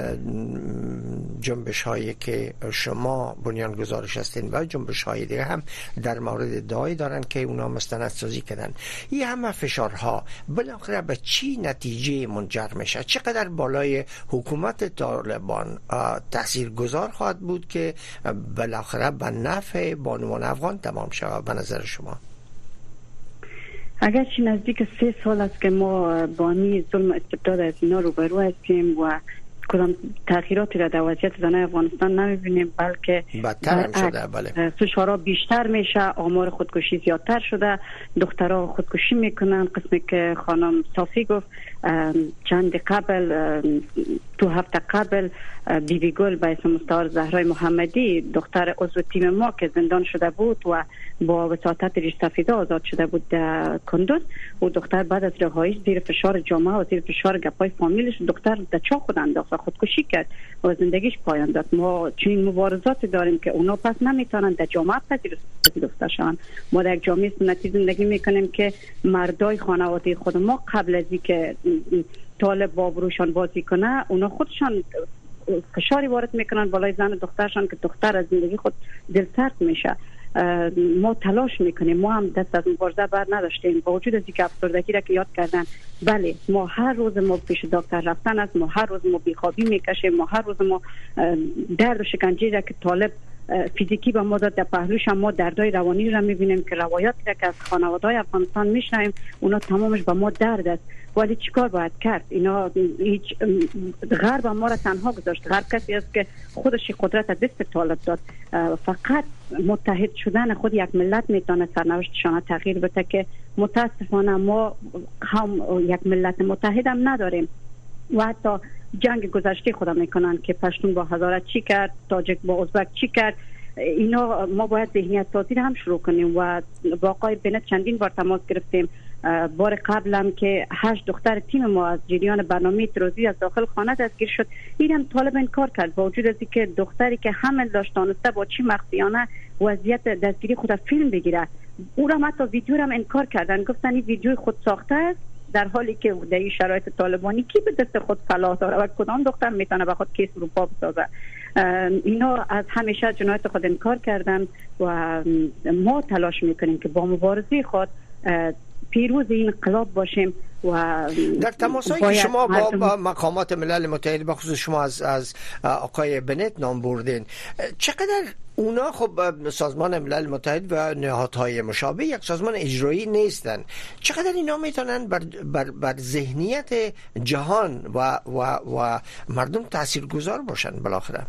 جنبش هایی که شما بنیان گزارش هستین و جنبش های دیگه هم در مورد ادعای دارن که اونا مستندسازی کردن. این همه فشارها بالاخره به چی نتیجه منجر میشه؟ چقدر بالای حکومت طالبان تاثیرگذار خواهد بود که بالاخره به نفع بانوان افغان تمام شود به نظر شما؟ اگرچه نزدیک سه سال است که ما بانی ظلم استبداد از اینا روبرو هستیم و کدام تغییراتی را در وضعیت زنان افغانستان نمیبینیم، بلکه بدتر هم شده. بله، فشارها بیشتر میشه، آمار خودکشی زیادتر شده، دخترها خودکشی میکنن. قسمی که خانم صافی گفت چند قبل دو هفته قبل بی بی گل به اسم مستعار زهرای محمدی دختر عضو تیم ما که زندان شده بود و با وساطت ریش سفیده آزاد شده بود در کندوز، و دختر بعد از رهاییش زیر فشار جامعه و زیر فشار گپای فامیلش دختر در چاه خود انداخت و خودکشی کرد و زندگیش پایان داد. ما چنین مبارزات داریم که اونا پس نمیتونن در جامعه پذیرفته شوند. ما در جامعه سنتی زندگی میکنیم که مردای خانواده خود ما قبل از اینکه طالب با بروشان بازی کنه اونا خودشان فشاری وارد میکنن بالای زن و دخترشان که دختر از زندگی خود دلسرد میشه. ما تلاش میکنیم، ما هم دست از مبارزه بر نداشتیم با وجود از اینکه افسردگی را که یاد کردن. بله، ما هر روز ما پیش دکتر رفتن است، ما هر روز ما بیخوابی میکشیم، ما هر روز ما درد و شکنجه را که طالب فیزیکی به ما داد در پهلوش هم ما دردای روانی را میبینیم که روایاتی را که از خانواده‌های افغانستان میشنویم اونا تمامش به ما درد است. ولی چیکار باید کرد؟ اینا هیچ غرب ما را تنها گذاشت. غرب کسی است که خودش قدرت از دست طالب داد. فقط متحد شدن خود یک ملت میتونه سرنوشتشان تغییر بده که متاسفانه ما هم یک ملت متحد هم نداریم و حتی جنگ گذشته خودم میکنن که پشتون با هزاره چی کرد، تاجک با ازبک چی کرد. اینا ما باید ذهنیت سازی هم شروع کنیم و با آقای بنت چندین بار تماس گرفتیم. بار قبل هم که هشت دختر تیم ما از جریان برنامه تروزی از داخل خانه دستگیر شد، این هم طالب انکار کرد با وجود از اینکه دختری که حمل داشت دانسته با چی مخفیانه وضعیت دستگیری خود فیلم بگیره. او را حتی ویدیو هم انکار کردن، گفتن این ویدیو خود ساخته است، در حالی که در این شرایط طالبانی کی به دست خود صلاح داره و کدام دختر میتونه به خود کیس رو پا بسازه. اینا از همیشه جنایت خود انکار کردن و ما تلاش میکنیم که با مبارزه خود پیروز این انقلاب باشیم. و در تماسایی که شما با, با مقامات ملل متحد به خصوص شما از از آقای بنت نام بردین، چقدر اونا خب سازمان ملل متحد و نهادهای مشابه یک سازمان اجرایی نیستن، چقدر اینا میتونن بر, بر, بر ذهنیت جهان و, و, و مردم تاثیرگذار باشن بالاخره؟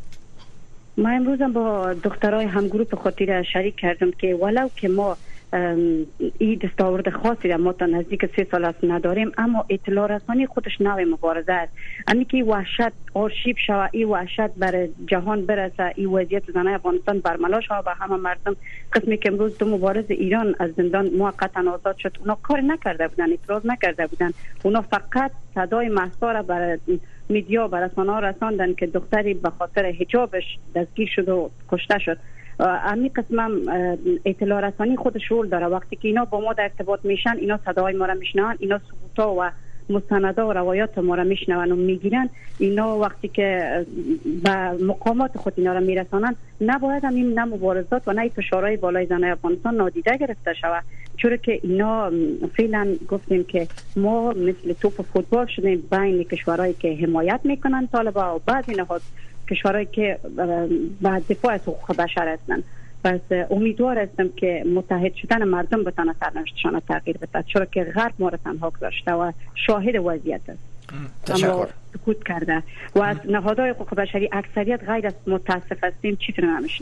ما امروز با دخترای همگروپ خاطر شریک کردم که ولو که ما این دستاورد خاصی را ما تا نزدیک سه سال است نداریم، اما اطلاع رسانی خودش نوع مبارزه است. امی که وحشت آرشیو شود، این وحشت بر جهان برسه، این وضعیت زنان افغانستان برملا شود به همه مردم. قسمی که امروز دو مبارز ایران از زندان موقتا آزاد شد، اونا کار نکرده بودن، اعتراض نکرده بودن، اونا فقط صدای مهسا را بر میدیا بر رسانه‌ها رساندن که دختری به خاطر حجابش دستگیر شد و کشته شد. امی قسم اطلاع رسانی خودش رول داره. وقتی که اینا با ما در ارتباط میشن، اینا صدای ما را میشنون، اینا ثبوتا و مستندا و روایات ما را میشنون و میگیرن. اینا وقتی که به مقامات خود اینا را میرسانن، نباید هم این نه مبارزات و نه فشارهای بالای زنان افغانستان نادیده گرفته شود، چون که اینا فعلا گفتیم که ما مثل توپ فوتبال شدیم بین کشورهایی که حمایت میکنن طالبان و بعضی نهاد کشورهایی که به دفاع از حقوق بشر هستند. پس امیدوار هستم که متحد شدن مردم بتونه سرنوشتشان تغییر بده، چرا که غرب ما را تنها گذاشته و شاهد وضعیت است. تشکر. سکوت کرده و از نهادهای حقوق بشری اکثریت غیر از متاسف هستیم چیزی رو نمیشنویم.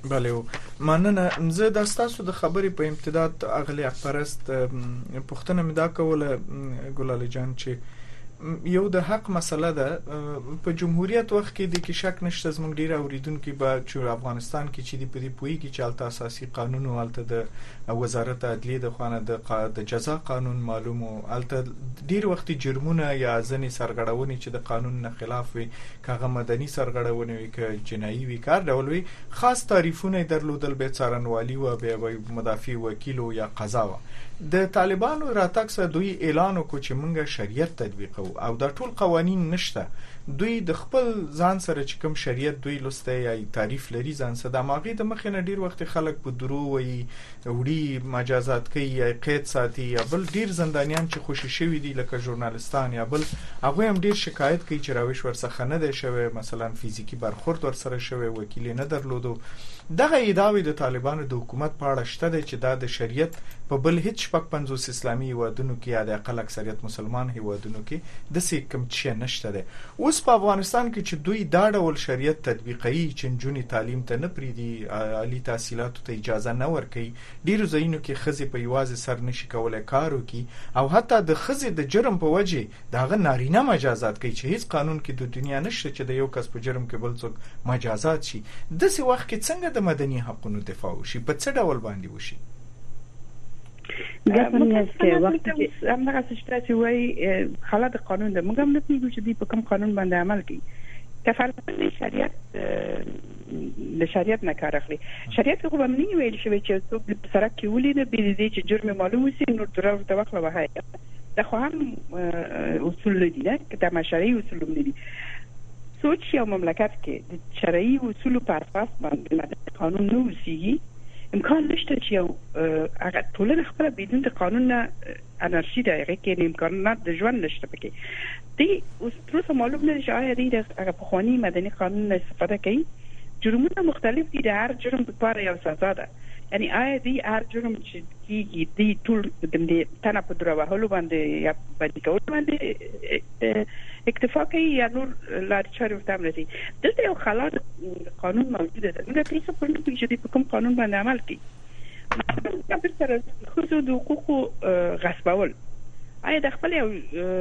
بله مننه. زه د تاسو د خبرې په امتداد اغلی اخبارست پښتنه مې دا کوله ګلالي جان چې یو د حق مسله ده په جمهوریت وخت کې د کې شک نشته زموږ ډیر اوریدونکو به چې افغانستان کې چې دی په دې پوي کې چالت اساسي قانون او الته د وزارت عدلیه د خوانه د جزا قانون معلومو الته ډیر وخت جرمونه یا ځنې سرغړونې چې د قانون نه خلاف وي کاغه مدني سرغړونې وي ک جنایي وي کار ډول وي خاص تعریفونه درلودل به څارنوالي او به مدافع وکیل یا قضا د طالبانو راتګ سره دوی اعلان وکړ چې موږ شریعت تطبیقو او دا ټول قوانین نشته دوی د خپل ځان سره چې کوم شریعت دوی لسته یا تعریف لري ځان سره د ماغي د مخ نه ډیر وخت خلک په درو وي وړي مجازات کوي یا قید ساتي یا بل ډیر زندانیان چې خوشی شوی دي لکه ژورنالستان یا بل هغه هم ډیر شکایت کوي چې راويش ورڅخه نه دی شوی مثلا فزیکی برخورد ور سره شوی وکیل نه درلودو دغه ادعاوی د طالبانو د حکومت په اړه شته چې دا د شریعت په بل هیڅ شپږ پنځوس اسلامي هیوادونو کې یا د اقل اکثریت مسلمان هیوادونو کې د سې کوم چې نشته ده. اوس په افغانستان کې چې دوی دا ډول شریعت تطبیقي چې جنونی تعلیم ته نه پریدي عالی تحصیلات ته اجازه نه ورکي ډیرو ځایونو کې خزي په یوازې سر نشي کولای کار وکي او حتی د خزي د جرم په وجه داغه نارینه مجازات کوي چې هیڅ قانون کې د دنیا نشته چې د یو کس په جرم کې بل څوک مجازات شي. د څه وخت کې څنګه د مدني حقوقو دفاع وشي په څه ډول باندې وشي؟ مګر چې وخت کې همدغه څه چې وایي حالت قانون ده موږ هم نه پیږو چې دی په کوم قانون باندې عمل کوي کفالت شریعت له شریعت نه کار اخلي. شریعت خو هم نه ویل شوی چې څوک په سرک کې ولید به دې چې جرم معلوم وي نو تر توخله وهاي دا خو هم اصول دي نه کته مشرعي اصول دي. سوچ یو مملکت کې د شرعي اصول په اساس باندې قانون نه وسیږي امکان نشته چې یو هغه ټولنه خپل بدون د قانون نه انارشي ده هغه کې امکانات د ژوند نشته پکې دی. اوس تر څو معلوم نه شي آیا د هغه په خواني مدني قانون استفاده کوي. جرمونه مختلف دي د هر جرم لپاره یو سزا ده یعنی آیا دی هر جرم چې کیږي دی ټول د تنه په دروازه هلو باندې یا باندې کول باندې اکتفا کوي یا نور لار چارو تام لري. دلته یو خلاص قانون موجود ده موږ تاسو په نوم کې چې په کوم قانون باندې عمل کوي دا په سره خو د حقوقو غصبول آیا د خپل یو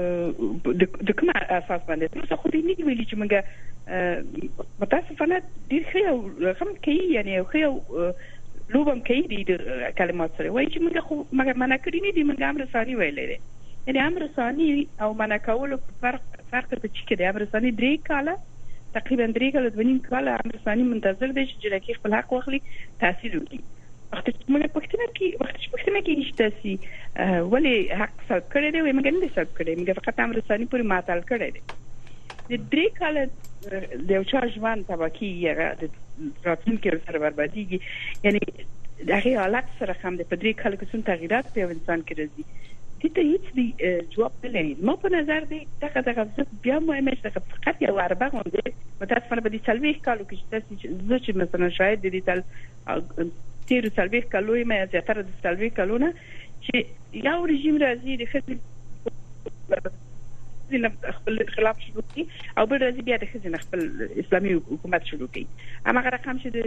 د کوم اساس باندې تاسو خو دې نه ویلي چې موږ متاسفانه ډیر خو هم کوي یعنی خو لوبم کوي د کلمات سره وایي چې موږ خو مګر معنا کړی نه دي موږ امر ثاني ویلې دي یعنی امر ثاني او معنا کول فرق فرق په چې کې د امر ثاني درې کاله تقریبا درې کاله د ونیم کاله امر ثاني منتظر دي چې جلکی خپل حق واخلي تحصیل وکړي. وخت چې موږ پښتنه کې وخت چې پښتنه کې نشته ولی حق سره کړی دی موږ نه سره کړی موږ فقط امر ثاني پورې ماتل کړی دی. د درې کاله د یو چا ژوند تباکی یغه د راتلونکي سره بربادیږي یعنی دغه حالت سره هم د پدری کال کې څون تغیرات په انسان کې راځي. دې ته هیڅ دی جواب نه لري. ما په نظر دی دغه دغه بیا مهمه چې فقط یو اربع غونډه متاسفانه په دې څلوي کالو کې چې چې مثلا شاید د دې تل تیر څلوي کالو یې مې زیاتره د څلوي کالو نه چې یو رژیم راځي د خپل خپل خلاف شروع کی او بل راځي بیا د خزینه خپل اسلامي حکومت شروع کی. اما هغه رقم چې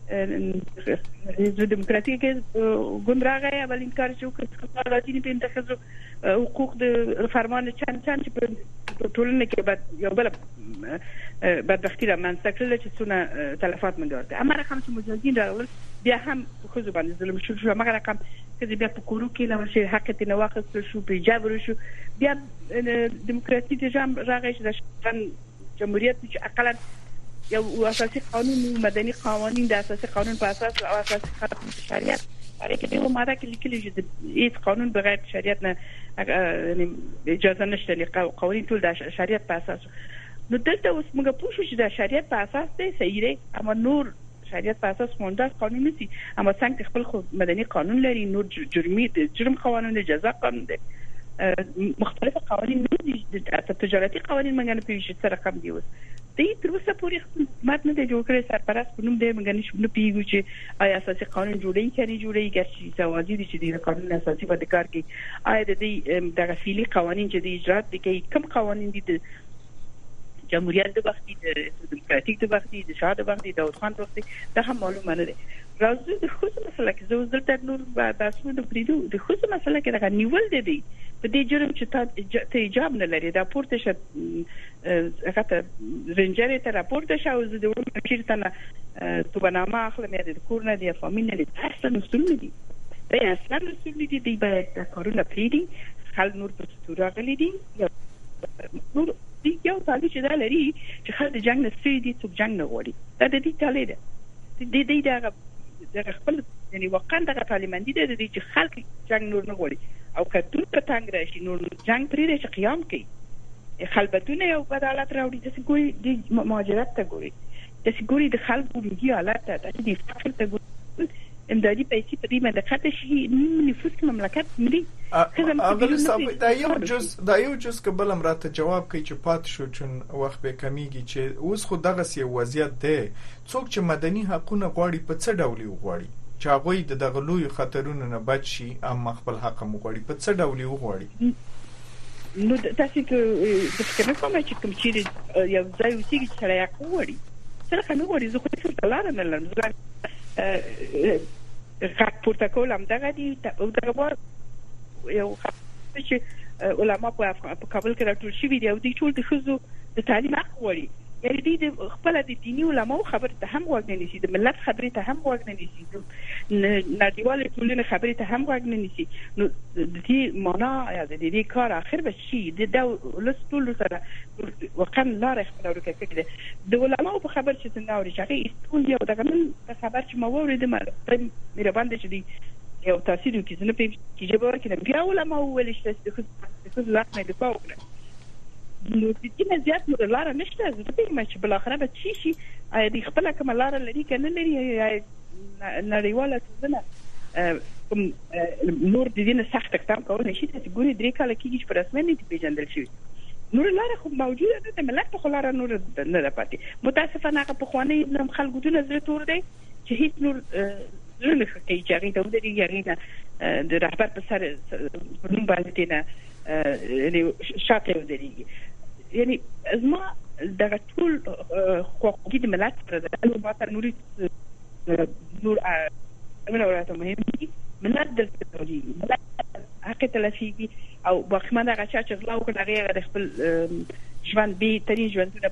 د حزب دموکراتیک ګوندراغه اول انکار شو چې راځي په انتخاب حقوق د فرمان چند چند په ټولنه کې بعد یو بل بدبختی را منځ کړل چې څونه تلفات منډ ورته. اما رقم چې مجاهدین راول بیا هم خو زبان ظلم شو شو اما رقم چې بیا په کورو کې لا شي حق ته نه واخستل شو په جبر شو بیا دموکراسي د جام راغی چې د جمهوریت چې اقلا یو اساسي قانون مدني قوانين د اساسي قانون په اساس او اساسي قانون شریعت هغه کې یو ماده کې لیکلي چې هیڅ قانون بغیر شریعت نه یعنی اجازه نشته لري قوانين ټول د شریعت په اساس. نو دلته اوس موږ پوښتنه چې د شریعت په اساس دی صحیح دی اما نور شریعت په اساس مونږ قانون نشي اما څنګه خپل خو مدني قانون لري نور جرمي جرم قانون جزا قانون دی مختلف قوانين دي د تجارتي قوانين موږ نه پیژنو سره کم دی. اوس دې تر اوسه پورې مات نه دی جوړ کړی سرپرست په نوم دی موږ نشو پیژنو چې آیا اساسي قانون جوړی کړي جوړی ګرځي سوازي دي چې د قانون اساسي باندې کار کوي آیا د دې د غفيلي قوانين چې د اجرات دي کوي کوم قوانين دي د جمهوریت د وختي د دموکراتیک د وختي د شاه د وختي داود خان د وختي دا هم معلومه نه ده. راځي د خصوصي مسله کې زه دلته نور باسمو د پریدو د خصوصي مسله کې راغلی نیول دي په دې جرم چې ته ایجاب نه لري دا پورته شه هغه ته رنجر ته راپورته شو زه د ورته چیرته نه تو بنامه اخلم د کور نه دی فامیل نه دي اصلا مسؤل دي دا اصلا مسؤل دي دی باید کارونه پریدي خل نور په ستوره غلي دي نور دی یو تعالی چې دا لري چې خل د جنگ نه سوي دي څوک جنگ نه غواړي دا د دې تعالی ده د دې دا د خپل یعنی واقعا د پارلماني د دې چې خلک جنگ نور نه غواړي او کله په تنګ راشي نور جنگ پرې چې قیام کوي خلبتونه یو بدالت راوړي د سګوري د مهاجرت ته ګوري د سګوري د خلکو لږی حالت ته د فقر ته ګوري امدادي پیسې په دې باندې خاطر شي نفوس مملکت ملي اغلی صاحب دا یو جز دا یو جز قبل امراته جواب کوي چې پات شو چون وخت به کمیږي چې اوس خو دغه سی وضعیت ده څوک چې مدني حقوقونه غواړي په څه ډول غواړي چې هغه د دغه لوی خطرونو نه بچ شي اما خپل حق مو غواړي په څه ډول غواړي نو تاسو ته د فکر کوم چې کوم چې یو ځای وسیږي چې سره یې غواړي سره کنه غواړي زه خو څه دلاره نه لرم غاک پورته کول هم دغه دي او دغه بار یو چې علما په کابل کې راټول شوي دي او دوی ټول د ښځو د تعلیم حق غواړي یعنې دوی د خپله د دیني علماو خبرې ته هم غوږ نه نیسي د ملت خبرې ته هم غوږ نه نیسي د نړیوالې ټولنې خبرې ته هم غوږ نه نیسي نو د دې معنا یا د دې کار اخر به شي د دا ولس ټولو سره واقعا لاره خپله ورکه کړې ده د علماو په خبر چې څنګه اوري چې هغې ایستون دي او دغه نن خبر چې ما واورېدم مهربان دی چې دوی یو تاثیر وکړي زه نه پوهېږم چې ژبه ورکړم بیا علما وویل چې د ښځو حق نه دفاع وکړه نو د دې نه زیات نور لاره نشته زه پوهېږم چې بالاخره به څه شي آیا دوی خپله کومه لاره لري که نه لري یا نړیواله ټولنه کوم نور د دې نه سخت اقدام کولی شي چې ګورې درې کاله کېږي چې په رسمیت نه دي پېژندل شوي نور لاره خو موجوده ده د ملت په خو لاره نور نه ده پاتې متاسفانه هغه پخواني خلکو دونه زړه تور دی چې هېڅ نور زړه نه ښه کوي چې هغې ته ودرېږي هغې نه د رهبر په سر په نوم باندې دې نه شاته ودرېږي یعنی زما دغه ټول خواخوږي د ملت سره ده نو ماته نوري نور امنه وراته مهم دي ملت دلته توجیږي ملت حق تلفیږي او باقیمانه هغه چا چې غلا وکړي هغې د خپل ژوند بهترین ژوندونه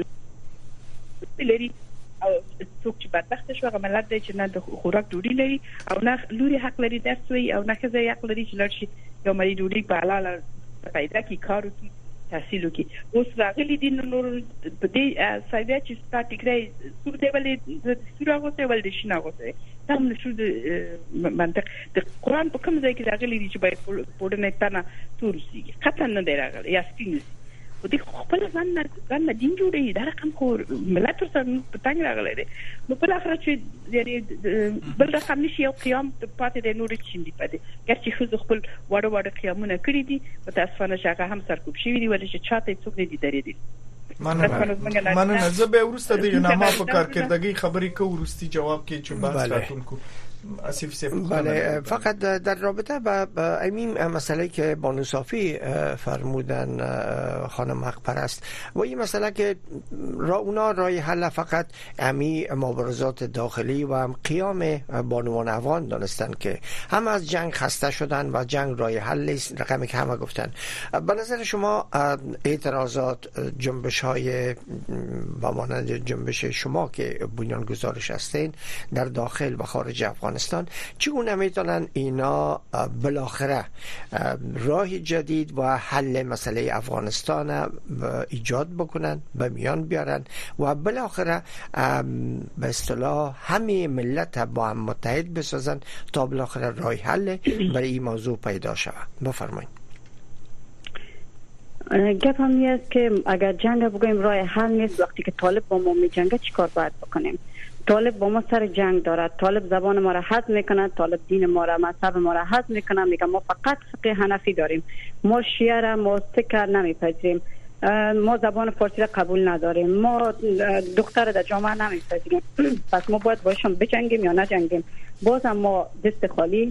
په لري او څوک چې بدبخته شو هغه ملت دی چې نه د خوراک ډوډۍ لري او نه لوري حق لري درس وایي او نه ښځه حق لري چې لاړ شي یو مړۍ ډوډۍ په حلاله پیدا کړي کار وکړي تحصیل وکړي اوس راغلي دي نور په دې سایبیا چې ستا ټیکری سور دی ولې د سور اغوستی ولې د شین اغوستی دا هم نشو د منطق د قرآن په کوم ځای کې راغلي دي چې باید پوډنې تا نه تور اوسېږي قطعا نه دی راغلی یا سپین اوسي خو دوی خپل ځان نه دین جوړوي دا رقم خو ملت ورسره په تنګ راغلی دی نو بالاخره چې یعنې بل رقم نشي یو قیام پاتې دی نور هېڅ شي نه دي پاتې ګر چې ښځو خپل واړه واړه قیامونه کړي دي متاسفانه چې هغه هم سرکوب شوي دي ولې چې چا ته څوک نه دي درېدلي مننه زه به وروسته د یوناما په کارکردګۍ خبرې کوو وروستي جواب کې چې بحث راتونکو بله فقط در رابطه با این مسئله که بانو صافی فرمودن خانم حق پرست و این مسئله که را اونا رای حل فقط امی مبارزات داخلی و هم قیام بانوان افغان دانستن که هم از جنگ خسته شدن و جنگ رای حل نیست رقمی که همه گفتن به نظر شما اعتراضات جنبش های با مانند جنبش شما که بنیانگذارش هستین در داخل و خارج افغانستان چگونه میتونن اینا بالاخره راه جدید و حل مسئله افغانستان ایجاد بکنن به میان بیارن و بالاخره به اصطلاح همه ملت با هم متحد بسازن تا بالاخره راه حل برای این موضوع پیدا شود بفرمایید گپ هم است که اگر جنگ بگویم راه حل نیست وقتی که طالب با ما می جنگه چیکار باید بکنیم طالب با ما سر جنگ دارد طالب زبان ما را حذف میکند طالب دین ما را مذهب ما را حذف میکند میگه ما فقط فقه حنفی داریم ما شیعه را ما سکر نمیپذیریم ما زبان فارسی را قبول نداریم ما دختر در جامعه نمیپذیریم پس ما باید باشون بجنگیم یا نجنگیم باز هم ما دست خالی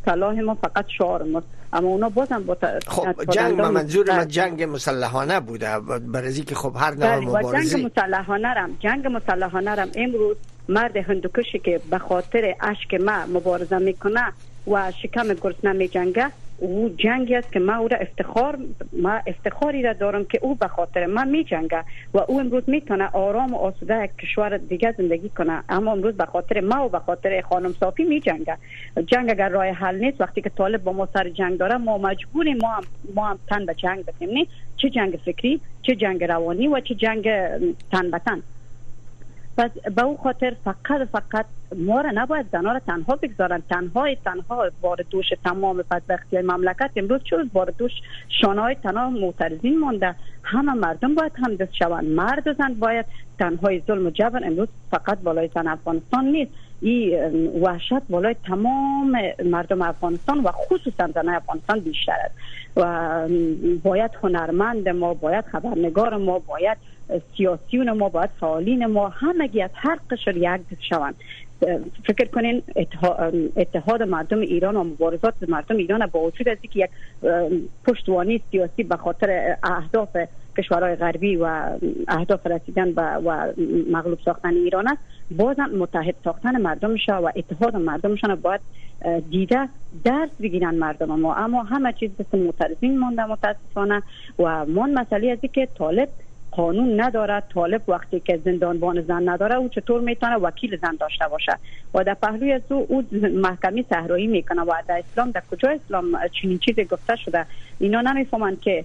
سلاح ما فقط شعار ما، اما اونا بازم با خب جنگ منظور من جنگ مسلحانه بوده، برای که خب هر نوع مبارزه. جنگ مسلحانه رم جنگ مسلحانه رم امروز مرد هندوکشی که به خاطر اشک ما مبارزه میکنه و شکم گرسنه میجنگه، او جنگی است که ما او را افتخار ما افتخاری را دارم که او به خاطر ما میجنگه و او امروز میتونه آرام و آسوده یک کشور دیگه زندگی کنه، اما امروز به خاطر ما و به خاطر خانم صافی میجنگه. جنگ اگر راه حل نیست، وقتی که طالب با ما سر جنگ داره ما مجبوریم ما هم ما هم تن به جنگ بدیم، نه چه جنگ فکری، چه جنگ روانی و چه جنگ تن به تن. پس به او خاطر فقط فقط ما را نباید زنها را تنها بگذارن، تنها تنها بار دوش تمام بدبختی مملکت امروز چون بار دوش شانه‌های تنها معترضین مانده. همه مردم باید همدست شوند، مرد و زن باید. تنهای ظلم و جبر امروز فقط بالای زن افغانستان نیست، این وحشت بالای تمام مردم افغانستان و خصوصا زن افغانستان بیشتر است و باید هنرمند ما، باید خبرنگار ما، باید سیاسیون ما، باید فعالین ما همگی از هر قشر یک دست شوند. فکر کنین اتحاد مردم ایران و مبارزات مردم ایران با وجود از اینکه یک پشتوانه سیاسی به خاطر اهداف کشورهای غربی و اهداف رسیدن و مغلوب ساختن ایران است، بازم متحد ساختن مردمش و اتحاد مردمشان باید دیده درس بگیرن مردم ما. اما همه چیز مثل معترضین مانده متاسفانه و من مسئله از اینکه طالب قانون نداره، طالب وقتی که زندانبان زن نداره او چطور میتونه وکیل زن داشته باشه و در پهلوی از او, او محکمه صحرایی میکنه و در اسلام در کجا اسلام چنین چیزی گفته شده؟ اینا نمیفهمن که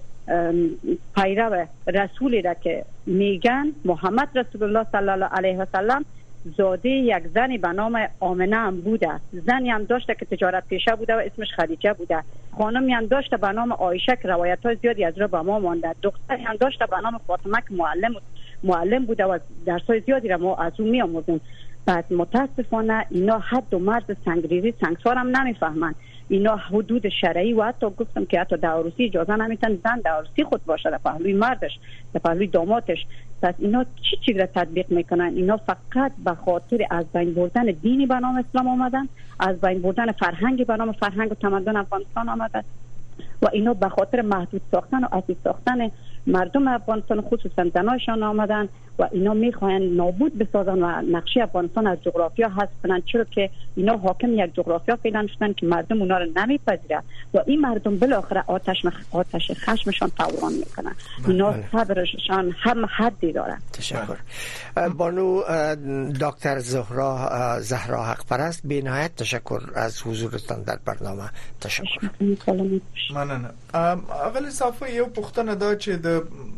پیرو رسولی را که میگن محمد رسول الله صلی الله علیه و سلم زاده یک زنی به نام آمنه هم بوده، زنی هم داشته که تجارت پیشه بوده و اسمش خدیجه بوده، خانمی هم داشته به نام عایشه که روایت های زیادی از را به ما مانده، دختری هم داشته به نام فاطمه که معلم معلم بوده و درس های زیادی را ما از او می آموزیم. بعد متاسفانه اینا حد و مرز سنگریزی سنگسار هم نمیفهمند. اینا حدود شرعی و حتی گفتم که حتی دعاروسی اجازه نمیتن زن دعاروسی خود باشه در پهلوی مردش، در پهلوی دامادش. پس اینا چی چیز را تطبیق میکنن؟ اینا فقط به خاطر از بین بردن دینی به نام اسلام آمدن، از بین بردن فرهنگی به نام فرهنگ و تمدن افغانستان آمدن و اینا به خاطر محدود ساختن و عزیز ساختن مردم افغانستان خصوصا زناشان آمدن و اینا میخواین نابود بسازن و نقشه افغانستان از جغرافیا حذف کنن، چرا که اینا حاکم یک جغرافیا فعلا شدن که مردم اونا رو نمیپذیره و این مردم بالاخره آتش مخ... آتش خشمشان فوران میکنن. اینا صبرشان هم حدی داره. تشکر. بانو دکتر زهرا زهرا حق پرست، بی نهایت تشکر از حضورتان در برنامه. تشکر. مننه. اول صافه یو پختنه دا چې د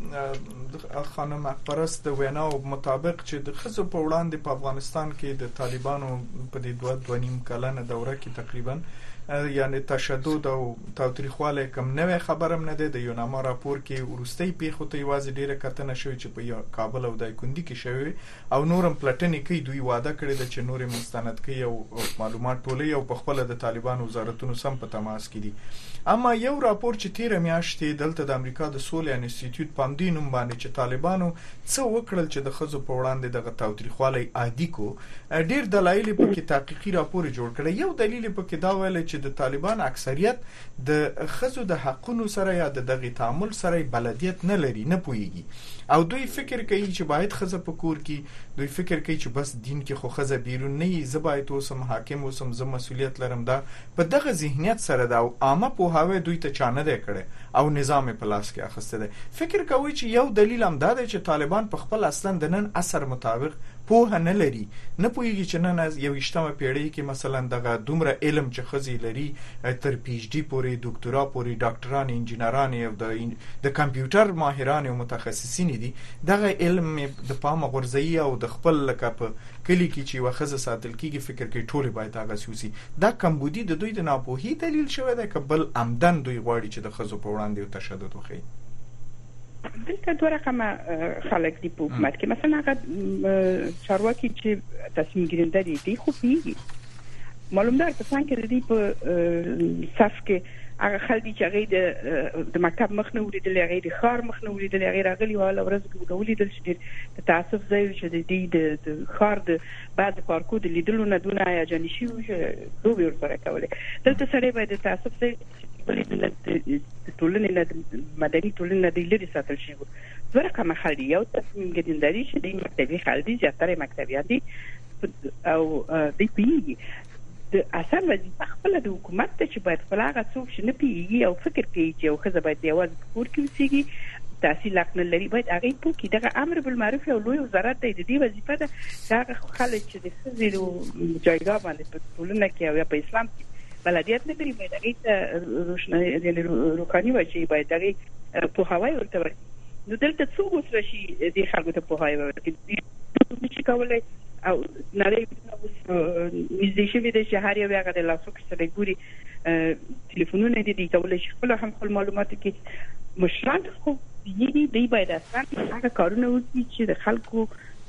خانم اکبرست د وینا مطابق چې د خزو په وړاندې په افغانستان کې د طالبانو په دې دوه دوه نیم کلنه دوره کې تقریبا یعنی تشدد او تاوتریخواله کم نوې خبرم نه ده. د یوناما راپور کې ورستۍ پیښو ته یوازې ډیره کتنه شوې چې په کابل او دایکندي کې شوی او نورم پلټنې کوي. دوی وعده کړی ده چې نورې مستند کوي او معلومات ټولوي او په خپل د طالبان وزارتونو سم په تماس کې دي. اما یو راپور چې تیر میاشتې دلته د امریکا د سولې انسټیټیوټ پاندی نوم باندې چې طالبانو څه وکړل چې د خزو په وړاندې دغه تاوتریخواله عادي کو، ډیر دلایل په کې تحقیقي راپور جوړ کړی. یو دلیل په کې دا ویل چې د طالبان اکثریت د خزو د حقونو سره یا د دغه تعامل سره بلدیت نه لري، نه پوهیږي او دوی فکر کوي چې باید خزه په کور کې، دوی فکر کوي چې بس دین کې خو خزه بیرون نه یي، زه باید اوسم حاکم اوسم، زه مسؤلیت لرم. دا په دغه ذهنیت سره دا عامه پوهاوی دوی ته چانه دی کړي او نظام په لاس کې اخیسته دی. فکر کوي چې یو دلیل هم دا دی چې طالبان په خپل اصلا د نن اثر مطابق پوه نه لري، نه پوهیږي چې نن از یو اشتمه پیړۍ کې مثلا دغه دومره علم چې خزي لري تر پی ایچ ډي پورې، دکتورا پورې، ډاکټران، انجینران او د کمپیوټر ماهران او متخصصین دي. دغه علم د پامه غورځي او د خپل لکه په کلی کې چې وخزه ساتل کیږي فکر کوي ټول باید هغه سوسي. دا کمبودي د دوی د ناپوهي دلیل شوی دی که بل عمدن دوی غواړي چې د خزو په وړاندې تشدد وکړي؟ دلته دوه رقمه خلک دی په حکومت کې، مثلا هغه چارواکي چې تصمیم ګیرنده دي دي خو پیږي معلوم ده که څنګه دی په صف کې هغه خلک چې هغه د مکتب مخ نه ولیدل هغه د خار مخ نه ولیدل هغه راغلي واله ورځ کې ولیدل چې د تاسف ځای چې د دې د خار د بعد پارکو د لیدلو نه دونه هیجاني شي چې دوی ورسره کوله دلته سره باید د تاسف ځای ولیدل د ټولنې نه مدني ټولنې نه د لري ساتل شي ورکه مخالي یو تصمیم ګډینداري چې د مکتبي خالدي زیاتره مکتبيان دي او د پی د اصل وظیفه خپل د حکومت ته چې باید خپل هغه څوک چې نه پیږي او فکر کوي چې یو ښځه باید یوازې په کور کې اوسېږي تحصیل حق نه لري باید هغه پوکي دغه امر بالمعروف یو لوی وزارت دی د دې وظیفه ده چې هغه خلک چې د ښځې جایګاه باندې په ټولنه کې او په اسلام کې بلدیت نه لري باید هغه روښنايي یعنې روکاني وشي باید هغه پوهاوی ورته ورکړي نو دلته څوک اوس راشي دې خلکو ته پوهاوی ورکړي نشي کولی او نړۍ اوس نږدې شوې ده چې هر یو هغه د لاسو کې سره ګوري ټلیفونونه دي د کولای شي خپل هم خپل معلومات کې مشران خو دې دی باید اصلا هغه کارونه وکړي چې د خلکو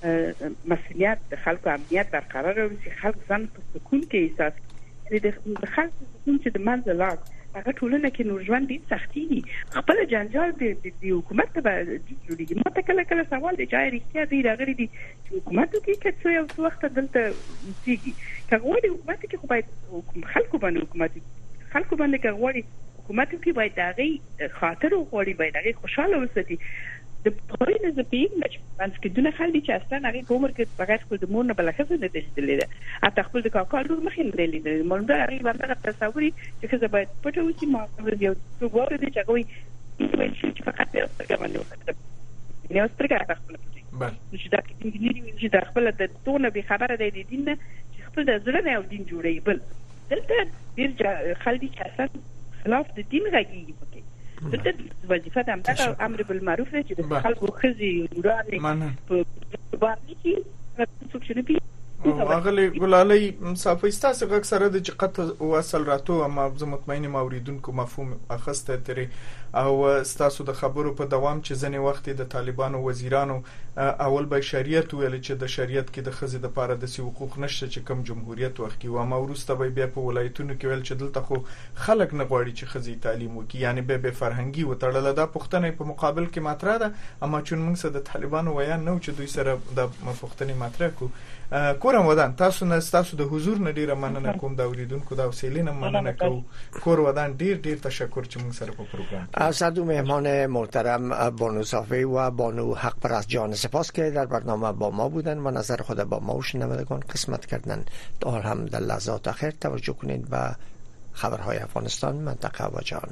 مسؤلیت د خلکو امنیت برقرار وي خلک ځان په سکون کې احساس کړي د خلکو سکون چې د منځ لاګ هغه ټولنه کې نور ژوند ډېر سختي دي خپل جنجال د حکومت ته جوړیږي ماته کله کله سوال دی چې رښتیا دی راغلي دي چې حکومت کې کڅو یو وخت دلته کیږي کغوړي حکومت کې خو باید خلکو باندې حکومت خلکو باندې کغوړي حکومت کې باید هغه خاطر او غوړي باید هغه خوشاله وساتي د پوهې نه زپیم چې پانس کې دونه خلک چې اصلا هغه په عمر کې بغیر خپل د مور نه بل څه نه دي لیدل حتی خپل د کاکا لور مخې نه لیدل مونږ هغه باندې تصوري چې څه باید پټه وسی ما یو څو واره دي چې هغه چې فقط یو څه باندې وکړي نو سترګه خپل بل چې دا کې چې دا خپل د تونه به خبره دی د دین چې خپل د زړه نه او دین جوړي بل دلته ډیر خلک چې اصلا خلاف د دین غږیږي پکې دلته وظیفه د امر امر بالمعروف چې د خلکو خزي ورانه په باندې کې څه څه نه اغلی ګلالي صافي تاسو غږ سره د قطع وصل راتو اما زه مطمئن ما اوریدونکو مفهوم اخسته ترې او تاسو د خبرو په دوام چې ځنې وخت د طالبانو وزیرانو اول به شریعت ویل چې د شریعت کې د خزې د پاره د سی حقوق نشته چې کم جمهوریت وخت کې و ما ورسته به بیا په ولایتونو کې ویل چې دلته خو خلک نه غواړي چې خزې تعلیم وکړي یعنی به به فرهنګي وتړل دا پښتنې په مقابل کې مطرح ده اما چې موږ سره د طالبانو ویان نو چې دوی سره د پښتنې مطرح کو کورم ودان تاسو نه تاسو د حضور نه ډیره مننه کوم دا اوریدونکو دا وسیلې نه مننه کوم کور ودان ډیر ډیر تشکر چې موږ سره په پروګرام از دو مهمان محترم بانو صافی و بانو حق پرست جان سپاس که در برنامه با ما بودن و نظر خود با ما و شنوندگان قسمت کردن دار هم در لحظات آخر توجه کنید به خبرهای افغانستان منطقه و جهان.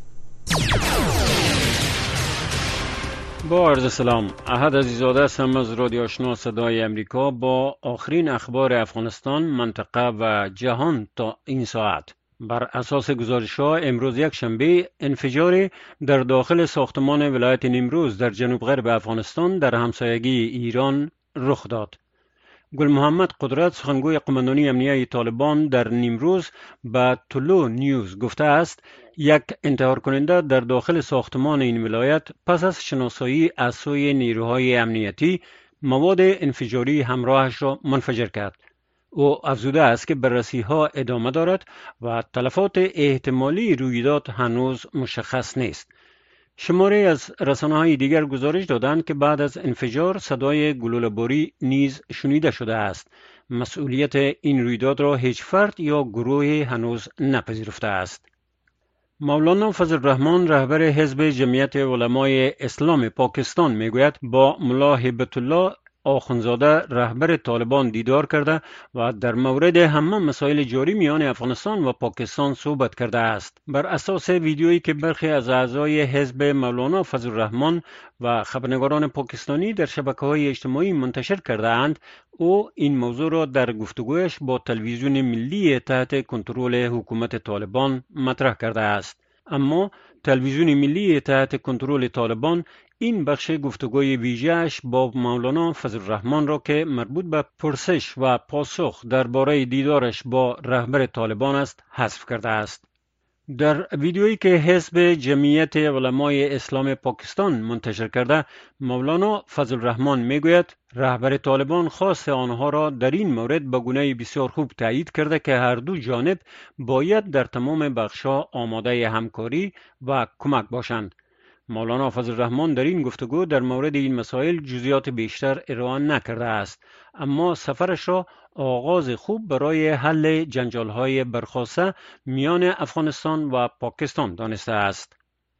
با عرض سلام احد عزیزاده هستم از رادیو آشنا صدای امریکا با آخرین اخبار افغانستان منطقه و جهان تا این ساعت. بر اساس گزارش‌ها امروز یک شنبه انفجاری در داخل ساختمان ولایت نیمروز در جنوب غرب افغانستان در همسایگی ایران رخ داد. گل محمد قدرت سخنگوی قماندانی امنیه طالبان در نیمروز به طلوع نیوز گفته است یک انتحار کننده در داخل ساختمان این ولایت پس از شناسایی از سوی نیروهای امنیتی مواد انفجاری همراهش را منفجر کرد. او افزوده است که بررسی‌ها ادامه دارد و تلفات احتمالی رویداد هنوز مشخص نیست. شماری از رسانه‌های دیگر گزارش دادند که بعد از انفجار صدای گلوله‌باری نیز شنیده شده است. مسئولیت این رویداد را هیچ فرد یا گروهی هنوز نپذیرفته است. مولانا فضل الرحمن رهبر حزب جمعیت علمای اسلام پاکستان میگوید با ملا هیبت الله آخوندزاده رهبر طالبان دیدار کرده و در مورد همه مسائل جاری میان افغانستان و پاکستان صحبت کرده است. بر اساس ویدیویی که برخی از اعضای حزب مولانا فضل الرحمن و خبرنگاران پاکستانی در شبکه‌های اجتماعی منتشر کرده اند، او این موضوع را در گفتگویش با تلویزیون ملی تحت کنترل حکومت طالبان مطرح کرده است. اما تلویزیون ملی تحت کنترل طالبان این بخش گفتگوی ویژه‌اش با مولانا فضل الرحمن را که مربوط به پرسش و پاسخ درباره دیدارش با رهبر طالبان است حذف کرده است. در ویدیویی که حزب جمعیت علمای اسلام پاکستان منتشر کرده، مولانا فضل الرحمن میگوید رهبر طالبان خواست آنها را در این مورد به گونه بسیار خوب تایید کرده که هر دو جانب باید در تمام بخش‌ها آماده همکاری و کمک باشند. مولانا فضل الرحمن در این گفتگو در مورد این مسائل جزئیات بیشتر ارائه نکرده است، اما سفرش را آغاز خوب برای حل جنجال‌های برخاسته میان افغانستان و پاکستان دانسته است.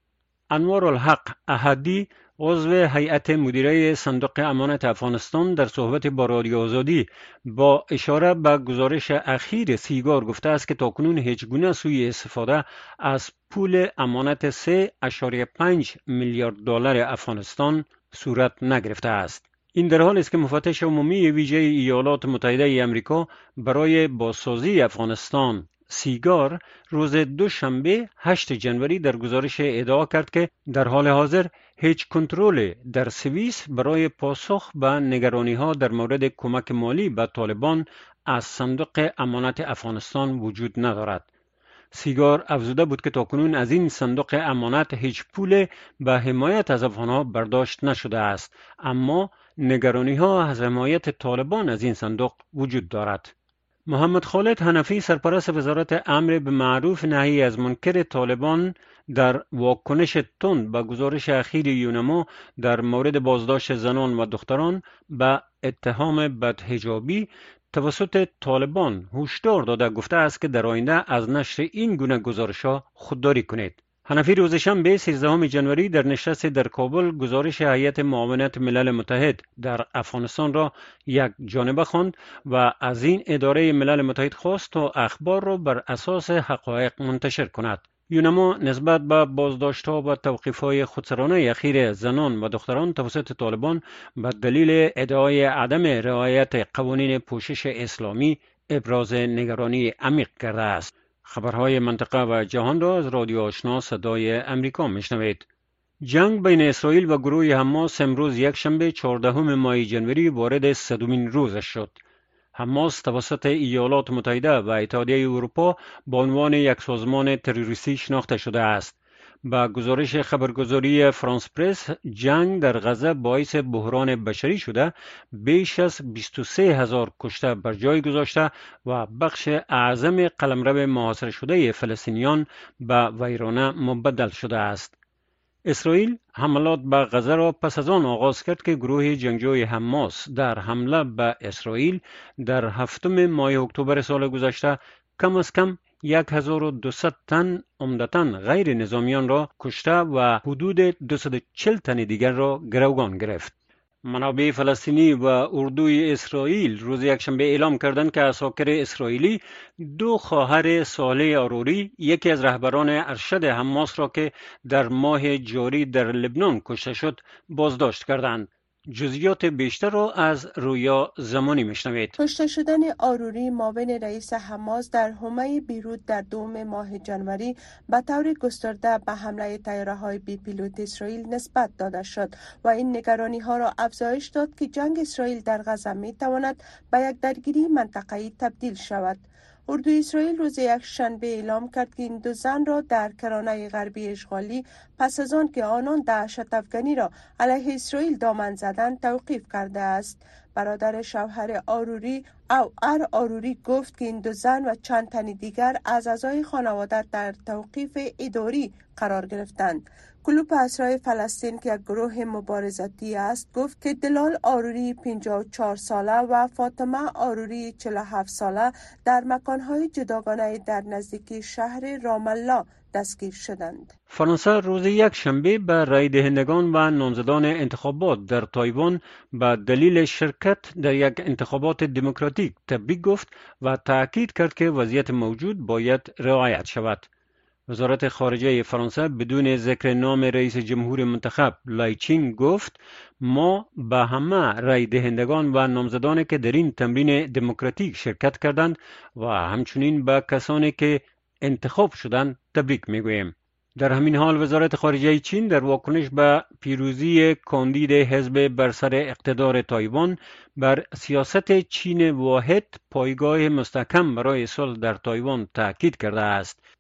انوار الحق احدی، عضو هیئت مدیره صندوق امانت افغانستان، در صحبت با رادیو آزادی با اشاره به گزارش اخیر سیگار گفته است که تاکنون هیچ گونه سوء استفاده از پول امانت سه ممیز پنج میلیارد دلار افغانستان صورت نگرفته است. این در حالی است که مفتش عمومی ویژه ایالات متحده آمریکا برای بازسازی افغانستان سیگار روز دوشنبه هشتم ژانویه در گزارش ادعا کرد که در حال حاضر هیچ کنترل در سوئیس برای پاسخ به نگرانی‌ها در مورد کمک مالی به طالبان از صندوق امانت افغانستان وجود ندارد. سیگار افزوده بود که تاکنون از این صندوق امانت هیچ پول به حمایت از افغان‌ها برداشت نشده است، اما نگرانی‌ها از حمایت طالبان از این صندوق وجود دارد. محمد خالد حنفی، سرپرست وزارت امر بالمعروف نهی از منکر طالبان، در واکنش تند به گزارش اخیر یونما در مورد بازداشت زنان و دختران به اتهام بدحجابی توسط طالبان هشدار داده گفته است که در آینده از نشر این گونه گزارش‌ها خودداری کنید. حنفی روز شنبه سیزدهم ژانویه در نشست در کابل گزارش هیئت معاونت ملل متحد در افغانستان را یک جانبه خواند و از این اداره ملل متحد خواست تا اخبار را بر اساس حقایق منتشر کند. یونما نسبت به بازداشت‌ها و توقیف‌های خودسرانه اخیر زنان و دختران توسط طالبان به دلیل ادعای عدم رعایت قوانین پوشش اسلامی ابراز نگرانی عمیق کرده است. خبرهای منطقه و جهان را از رادیو آشنا صدای امریکا میشنوید. جنگ بین اسرائیل و گروه حماس امروز یکشنبه چهاردهم ماه ژانویه وارد صدمین روزش شد. حماس توسط ایالات متحده و اتحادیه اروپا به عنوان یک سازمان تروریستی شناخته شده است. با گزارش خبرگزاری فرانس پرس، جنگ در غزه باعث بحران بشری شده، بیش از بیست و سه هزار کشته بر جای گذاشته و بخش اعظم قلمرو محاصره شده فلسطینیان به ویرانه مبدل شده است. اسرائیل حملات به غزه را پس از آن آغاز کرد که گروه جنگجوی حماس در حمله به اسرائیل در هفتم ماه اکتبر سال گذشته کم از کم هزار و دویست تن عمدتاً غیر نظامیان را کشته و حدود دویست و چهل تن دیگر را گروگان گرفت. منابع فلسطینی و اردوی اسرائیل روز یکشنبه اعلام کردند که عساکر اسرائیلی دو خواهر صالح آروری، یکی از رهبران ارشد حماس را که در ماه جاری در لبنان کشته شد، بازداشت کردند. جزئیات بیشتر را از رویا زمانی میشنوید. کشته شدن آروری معاون رئیس حماس در حومه بیروت در دوم ماه ژانویه به طور گسترده به حمله طیاره‌های بی پیلوت اسرائیل نسبت داده شد و این نگرانی ها را افزایش داد که جنگ اسرائیل در غزه می تواند به یک درگیری منطقه‌ای تبدیل شود. اردوی اسرائیل روز یکشنبه اعلام کرد که این دو زن را در کرانه غربی اشغالی پس از آن که آنان دهشت افغانی را علیه اسرائیل دامن زدند توقیف کرده است. برادر شوهر آروری او ار آروری گفت که این دو زن و چند تن دیگر از اعضای خانواده در توقیف اداری قرار گرفتند. کلوب اسرای فلسطین که یک گروه مبارزاتی است گفت که دلال آروری پنجاه و چهار ساله و فاطمه آروری چهل و هفت ساله در مکانهای جداگانه در نزدیکی شهر رام الله دستگیر شدند. فرانسه روز یک شنبه به رای دهندگان و نامزدان انتخابات در تایوان به دلیل شرکت در یک انتخابات دموکراتیک تبریک گفت و تاکید کرد که وضعیت موجود باید رعایت شود. وزارت خارجه فرانسه بدون ذکر نام رئیس جمهور منتخب لایچین گفت ما به همه رای دهندگان و نامزدانی که در این تمرین دموکراتیک شرکت کردند و همچنین به کسانی که انتخاب شدند تبریک میگوییم. در همین حال وزارت خارجه چین در واکنش به پیروزی کاندید حزب بر سر اقتدار تایوان بر سیاست چین واحد پایگاه مستحکم برای صلح در تایوان تاکید کرده است.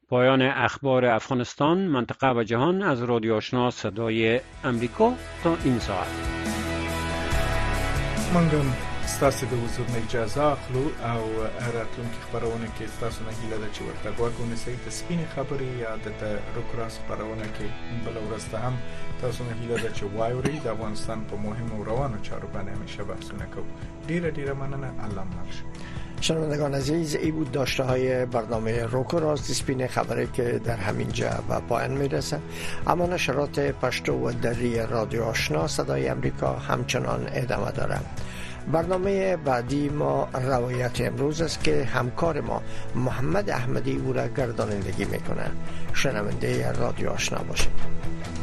پایان اخبار افغانستان، منطقه و جهان از رادیو آشنا صدای امریکا تا این ساعت. منګم ستاسو د حضور نه اجازه اخلو او راتلونکي خبرونه کې ستاسو نه هیله ده چې ورته غوږ ونیسئ. د سپینې خبرې یا د روکراس خبرونه کې بل ورسته هم تاسو نه هیله ده چې واورئ. د افغانستان په مهمو روانو چارو باندې همیشه بحثونه کوو. ډیره ډیره مننه. الله مل شي. شنوندگان عزیز، ای بود داشته های برنامه روک و راست سپین خبری که در همینجا به پایان میرسه. اما نشرات پشتو و دری رادیو آشنا صدای امریکا همچنان ادامه داره. برنامه بعدی ما روایت امروز است که همکار ما محمد احمدی او را گردانندگی میکنه. شنونده رادیو آشنا باشید.